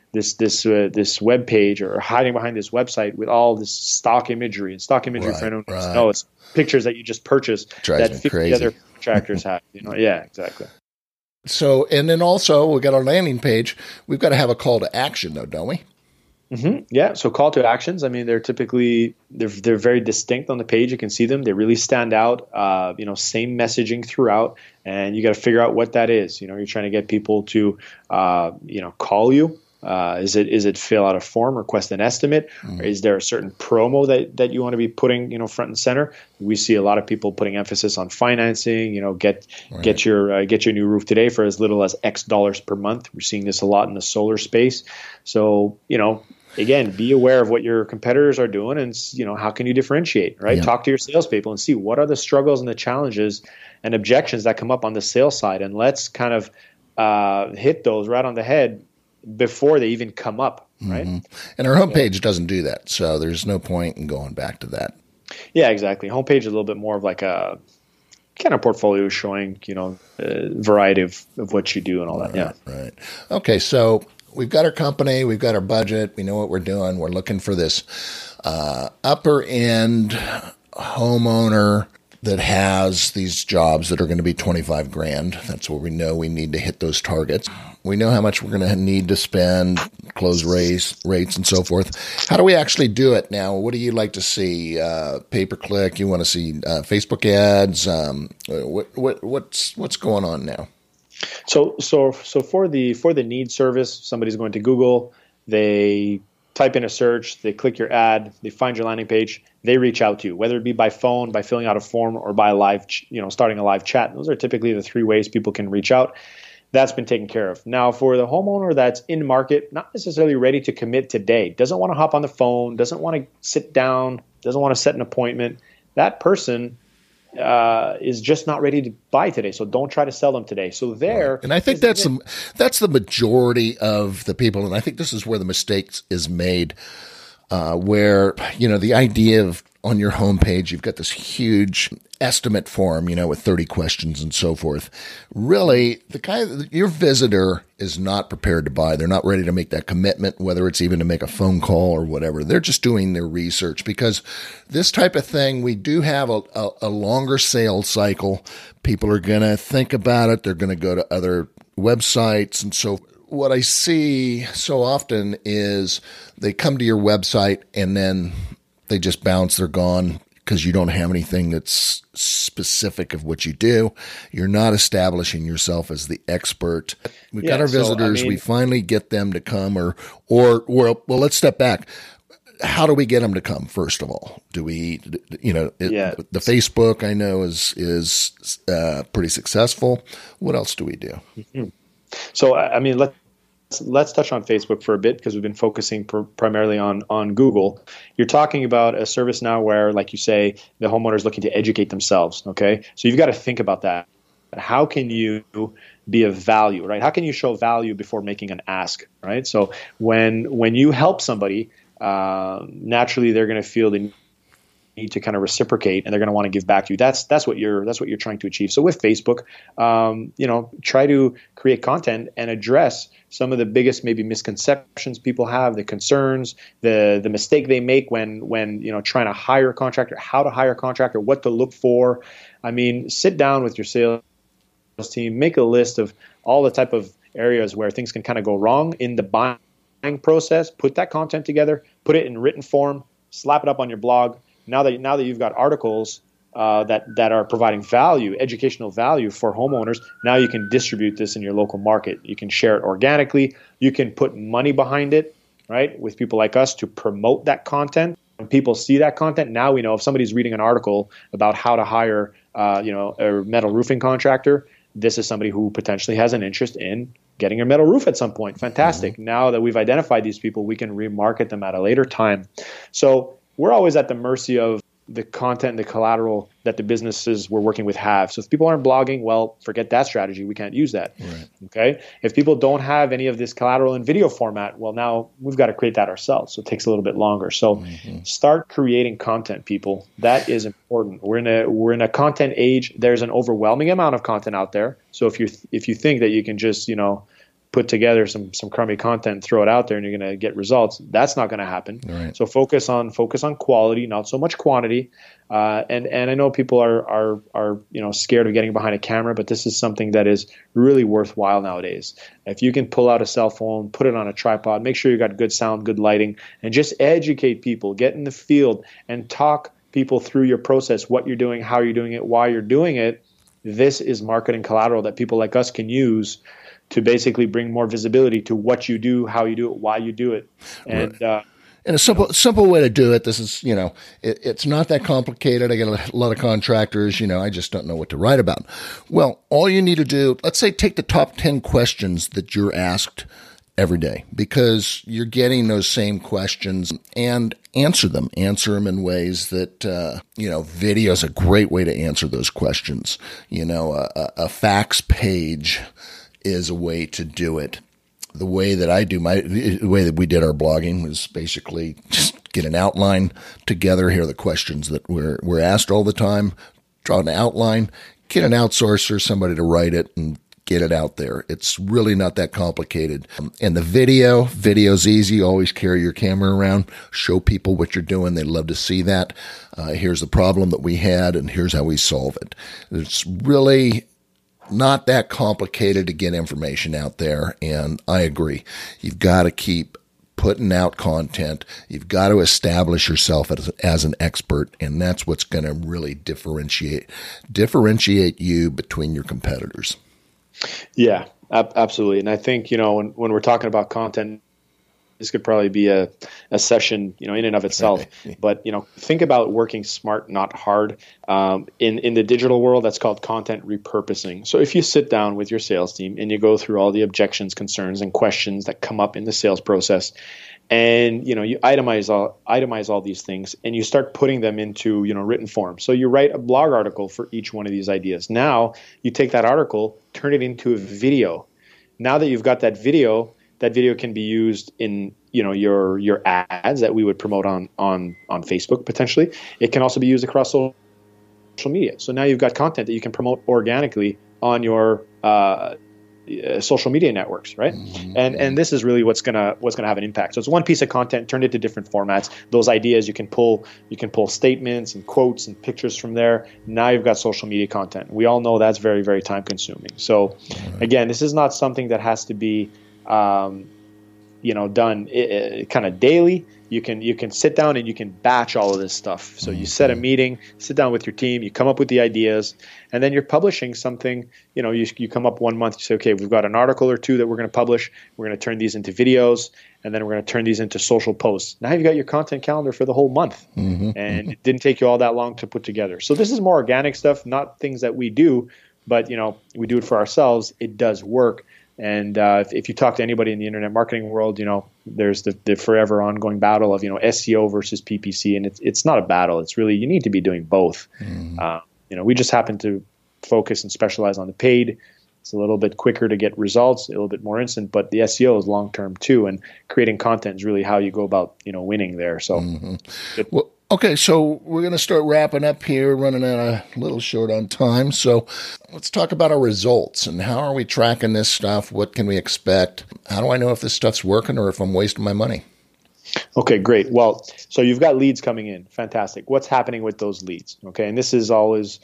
this web page or hiding behind this website with all this stock imagery. And stock imagery, for anyone who doesn't know, it's pictures that you just purchased that 50 other contractors have. Yeah, exactly. So, and then also we got our landing page. We've got to have a call to action, though, don't we? Mm-hmm. Yeah. So call to actions. I mean, they're typically they're very distinct on the page. You can see them. They really stand out. Same messaging throughout, and you got to figure out what that is. You're trying to get people to call you. Is it fill out a form, request an estimate, or is there a certain promo that you want to be putting front and center? We see a lot of people putting emphasis on financing. Get your new roof today for as little as X dollars per month. We're seeing this a lot in the solar space. So again, be aware of what your competitors are doing, and how can you differentiate? Right, talk to your salespeople and see what are the struggles and the challenges and objections that come up on the sales side, and let's kind of hit those right on the head before they even come up, right? Mm-hmm. And our homepage doesn't do that, so there's no point in going back to that. Yeah, exactly. Homepage is a little bit more of like a kind of portfolio showing, variety of what you do and all that. Yeah. Right. Okay, so we've got our company, we've got our budget, we know what we're doing. We're looking for this upper end homeowner that has these jobs that are going to be $25,000. That's where we know we need to hit those targets. We know how much we're going to need to spend, close rates and so forth. How do we actually do it now? What do you like to see? Pay-per-click? You want to see Facebook ads? What's going on now? So for the need service, somebody's going to Google. They type in a search, they click your ad, they find your landing page, they reach out to you, whether it be by phone, by filling out a form, or by starting a live chat. Those are typically the three ways people can reach out. That's been taken care of. Now, for the homeowner that's in market, not necessarily ready to commit today, doesn't want to hop on the phone, doesn't want to sit down, doesn't want to set an appointment, that person is just not ready to buy today. So don't try to sell them today. So there, and I think that's the majority of the people, and I think this is where the mistakes is made, where the idea of on your homepage you've got this huge estimate form, with 30 questions and so forth. Really, your visitor is not prepared to buy. They're not ready to make that commitment, whether it's even to make a phone call or whatever. They're just doing their research, because this type of thing, we do have a longer sales cycle. People are going to think about it. They're going to go to other websites. And so what I see so often is they come to your website and then they just bounce. They're gone, because you don't have anything that's specific of what you do. You're not establishing yourself as the expert. We've got our visitors. We finally get them to come, or well, let's step back. How do we get them to come? First of all, do we, the Facebook I know is pretty successful. What else do we do? Mm-hmm. So, let's touch on Facebook for a bit, because we've been focusing primarily on Google. You're talking about a service now where, like you say, the homeowner is looking to educate themselves. Okay, so you've got to think about that. How can you be of value, right? How can you show value before making an ask, right? So when you help somebody, naturally they're going to feel the need to kind of reciprocate, and they're going to want to give back to you. That's what you're trying to achieve. So with Facebook, try to create content and address some of the biggest maybe misconceptions people have, the concerns, the mistake they make when trying to hire a contractor, how to hire a contractor, what to look for. Sit down with your sales team, make a list of all the type of areas where things can kind of go wrong in the buying process. Put that content together, put it in written form, slap it up on your blog. Now that you've got articles that are providing value, educational value for homeowners, now you can distribute this in your local market. You can share it organically. You can put money behind it, right, with people like us to promote that content. When people see that content, now we know if somebody's reading an article about how to hire a metal roofing contractor, this is somebody who potentially has an interest in getting a metal roof at some point. Fantastic. Mm-hmm. Now that we've identified these people, we can remarket them at a later time. So we're always at the mercy of the content and the collateral that the businesses we're working with have. So if people aren't blogging, well, forget that strategy. We can't use that. Right. Okay. If people don't have any of this collateral in video format, well, now we've got to create that ourselves. So it takes a little bit longer. So start creating content, people. That is important. We're in a content age. There's an overwhelming amount of content out there. So if you think that you can just, put together some crummy content and throw it out there and you're going to get results, that's not going to happen. Right. So focus on quality, not so much quantity. And I know people are scared of getting behind a camera, but this is something that is really worthwhile nowadays. If you can pull out a cell phone, put it on a tripod, make sure you got good sound, good lighting, and just educate people, get in the field and talk people through your process, what you're doing, how you're doing it, why you're doing it. This is marketing collateral that people like us can use to basically bring more visibility to what you do, how you do it, why you do it. And right. And a simple way to do it, this is, it's not that complicated. I get a lot of contractors, I just don't know what to write about. Well, all you need to do, let's say take the top 10 questions that you're asked every day, because you're getting those same questions, and answer them in ways that, video is a great way to answer those questions. A facts page is a way to do it. The way that the way that we did our blogging was basically just get an outline together. Here are the questions that we're asked all the time. Draw an outline, get an outsourcer, somebody to write it, and get it out there. It's really not that complicated. And the video's easy. Always carry your camera around. Show people what you're doing. They love to see that. Here's the problem that we had, and here's how we solve it. It's really not that complicated to get information out there, and I agree. You've got to keep putting out content. You've got to establish yourself as an expert, and that's what's going to really differentiate you between your competitors. Yeah, absolutely. And I think, when we're talking about content, this could probably be a session, in and of itself. But, think about working smart, not hard. In the digital world, that's called content repurposing. So if you sit down with your sales team and you go through all the objections, concerns, and questions that come up in the sales process, And you itemize all these things, and you start putting them into written form. So you write a blog article for each one of these ideas. Now you take that article, turn it into a video. Now that you've got that video can be used in your ads that we would promote on Facebook potentially. It can also be used across social media. So now you've got content that you can promote organically on your social media networks, right? Mm-hmm. And this is really what's gonna have an impact. So it's one piece of content turned into different formats. Those ideas you can pull statements and quotes and pictures from there. Now you've got social media content. We all know that's very, very time consuming. So again, this is not something that has to be done kind of daily. You can sit down and you can batch all of this stuff. So you set a meeting, sit down with your team, you come up with the ideas, and then you're publishing something. You come up 1 month, you say, okay, we've got an article or two that we're going to publish. We're going to turn these into videos, and then we're going to turn these into social posts. Now you've got your content calendar for the whole month, and it didn't take you all that long to put together. So this is more organic stuff, not things that we do, but we do it for ourselves. It does work. And if you talk to anybody in the internet marketing world, there's the forever ongoing battle of SEO versus PPC, and it's not a battle. It's really you need to be doing both. We just happen to focus and specialize on the paid. It's a little bit quicker to get results, a little bit more instant, but the SEO is long term too, and creating content is really how you go about winning there. So. Well, okay, so we're going to start wrapping up here, running out a little short on time. So let's talk about our results and how are we tracking this stuff? What can we expect? How do I know if this stuff's working or if I'm wasting my money? Okay, great. Well, so you've got leads coming in. Fantastic. What's happening with those leads? Okay, and this is always,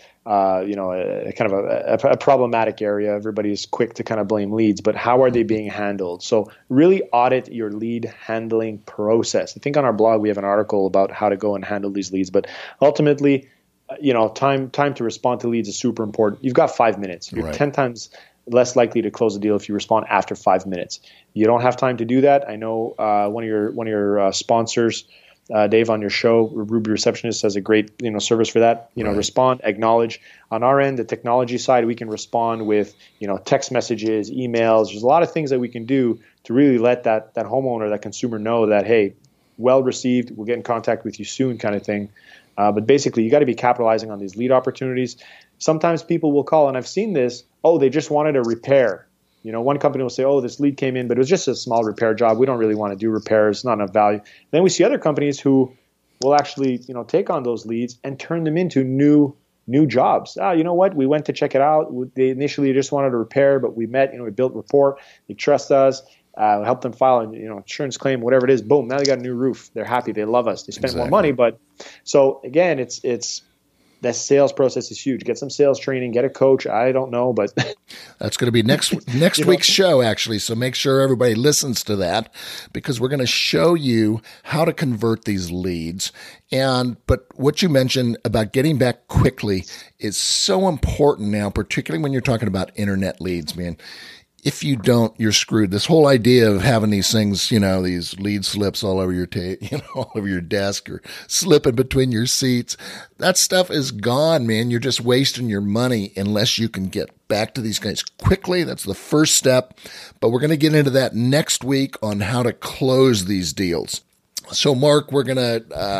a kind of a problematic area. Everybody's quick to kind of blame leads, but how are they being handled? So really audit your lead handling process. I think on our blog we have an article about how to go and handle these leads, but ultimately, time to respond to leads is super important. You've got 5 minutes. You're 10 times less likely to close a deal if you respond after 5 minutes. You don't have time to do that. I know one of your sponsors, Dave, on your show, Ruby Receptionist, has a great service for that. Respond, acknowledge. On our end, the technology side, we can respond with text messages, emails. There's a lot of things that we can do to really let that homeowner, that consumer know that, hey, well received, we'll get in contact with you soon, kind of thing. But basically, you got to be capitalizing on these lead opportunities. Sometimes people will call, and I've seen this, they just wanted a repair. One company will say, this lead came in, but it was just a small repair job. We don't really want to do repairs, not enough value. Then we see other companies who will actually, take on those leads and turn them into new jobs. You know what? We went to check it out. They initially just wanted a repair, but we met, we built rapport. They trust us. Help them file an insurance claim, whatever it is. Boom! Now they got a new roof. They're happy. They love us. They spend more money. But so again, it's that sales process is huge. Get some sales training. Get a coach. I don't know, but that's going to be next week's show, actually. So make sure everybody listens to that because we're going to show you how to convert these leads. But what you mentioned about getting back quickly is so important now, particularly when you're talking about internet leads, man. If you don't, you're screwed. This whole idea of having these things, these lead slips all over your all over your desk or slipping between your seats, that stuff is gone, man. You're just wasting your money unless you can get back to these guys quickly. That's the first step. But we're going to get into that next week on how to close these deals. So, Mark, we're gonna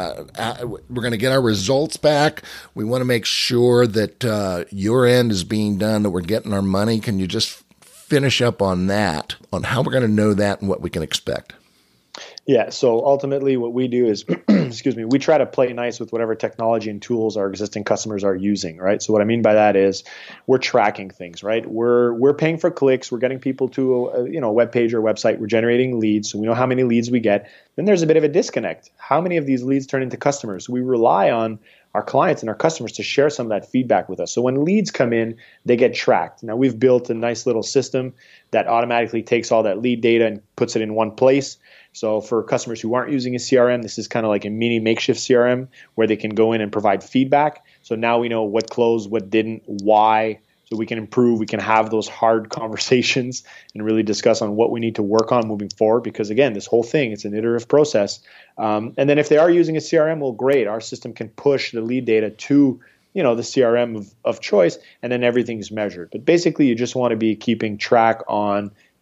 get our results back. We want to make sure that your end is being done, that we're getting our money. Can you just finish up on that, on how we're going to know that and what we can expect? Yeah. So ultimately what we do is, we try to play nice with whatever technology and tools our existing customers are using, right? So what I mean by that is we're tracking things, right? We're paying for clicks. We're getting people to a web page or website. We're generating leads. So we know how many leads we get. Then there's a bit of a disconnect. How many of these leads turn into customers? We rely on our clients and our customers to share some of that feedback with us. So when leads come in, they get tracked. Now we've built a nice little system that automatically takes all that lead data and puts it in one place. So for customers who aren't using a CRM, this is kind of like a mini makeshift CRM where they can go in and provide feedback. So now we know what closed, what didn't, why. So we can improve, we can have those hard conversations and really discuss on what we need to work on moving forward. Because again, this whole thing, it's an iterative process. And then if they are using a CRM, well, great. Our system can push the lead data to, the CRM of choice, and then everything's measured. But basically, you just want to be keeping track on,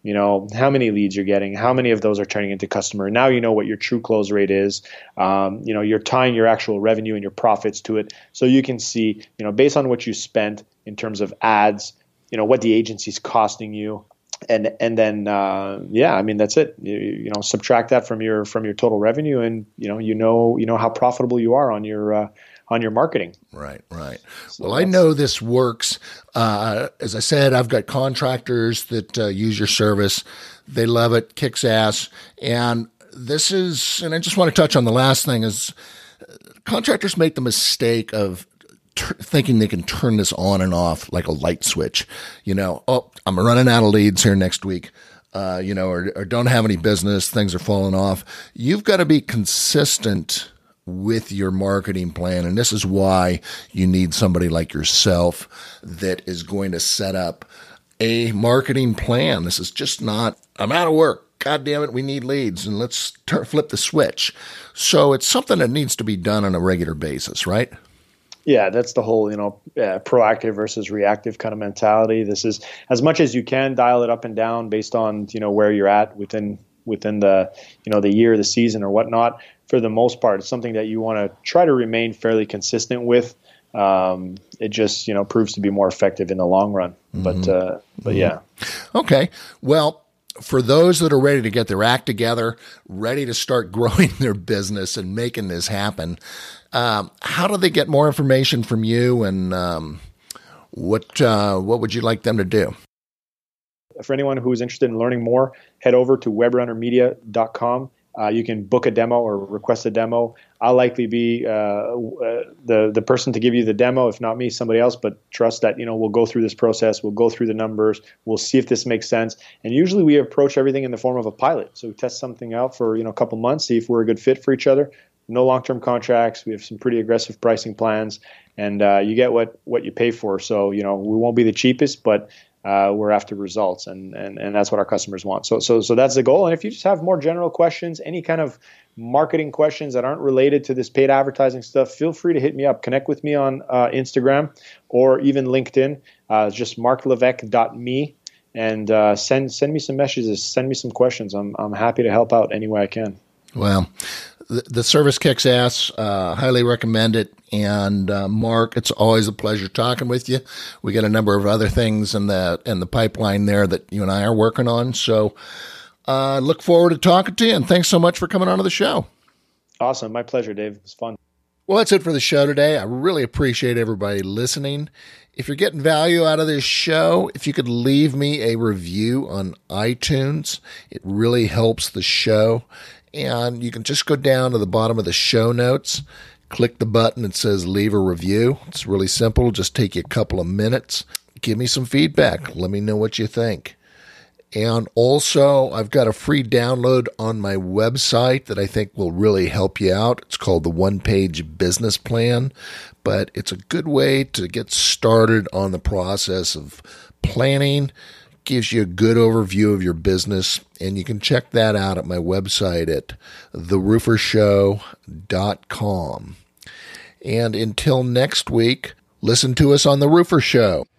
how many leads you're getting, how many of those are turning into customer. Now you know what your true close rate is. You're tying your actual revenue and your profits to it. So you can see, based on what you spent in terms of ads, what the agency's costing you. And then that's it. Subtract that from your total revenue, and you know how profitable you are on your marketing. Right. So well, I know this works. As I said, I've got contractors that use your service. They love it, kicks ass. And I just want to touch on the last thing is contractors make the mistake of thinking they can turn this on and off like a light switch. I'm running out of leads here next week, or don't have any business, things are falling off. You've got to be consistent with your marketing plan. And this is why you need somebody like yourself that is going to set up a marketing plan. This is just not, I'm out of work. God damn it, we need leads, and let's flip the switch. So it's something that needs to be done on a regular basis, right? Yeah, that's the whole, proactive versus reactive kind of mentality. This is as much as you can dial it up and down based on, where you're at within the, the year, the season or whatnot. For the most part, it's something that you want to try to remain fairly consistent with. It just, proves to be more effective in the long run. But yeah. Okay. Well, for those that are ready to get their act together, ready to start growing their business and making this happen, how do they get more information from you, and what would you like them to do? For anyone who is interested in learning more, head over to webrunnermedia.com. You can book a demo or request a demo. I'll likely be the person to give you the demo, if not me, somebody else. But trust that we'll go through this process. We'll go through the numbers. We'll see if this makes sense. And usually we approach everything in the form of a pilot. So we test something out for a couple months, see if we're a good fit for each other. No long-term contracts. We have some pretty aggressive pricing plans, and you get what you pay for. So we won't be the cheapest, but we're after results, and that's what our customers want. So that's the goal. And if you just have more general questions, any kind of marketing questions that aren't related to this paid advertising stuff, feel free to hit me up. Connect with me on Instagram or even LinkedIn. Just marklevesque.me, and send me some messages. Send me some questions. I'm happy to help out any way I can. Well, the service kicks ass. Highly recommend it. And Mark, it's always a pleasure talking with you. We got a number of other things in the pipeline there that you and I are working on. So look forward to talking to you. And thanks so much for coming on to the show. Awesome. My pleasure, Dave. It was fun. Well, that's it for the show today. I really appreciate everybody listening. If you're getting value out of this show, if you could leave me a review on iTunes, it really helps the show. And you can just go down to the bottom of the show notes, click the button that says leave a review. It's really simple. Just take you a couple of minutes. Give me some feedback. Let me know what you think. And also, I've got a free download on my website that I think will really help you out. It's called the One Page Business Plan, but it's a good way to get started on the process of planning. Gives you a good overview of your business, and you can check that out at my website at theroofershow.com. And until next week, listen to us on The Roofer Show.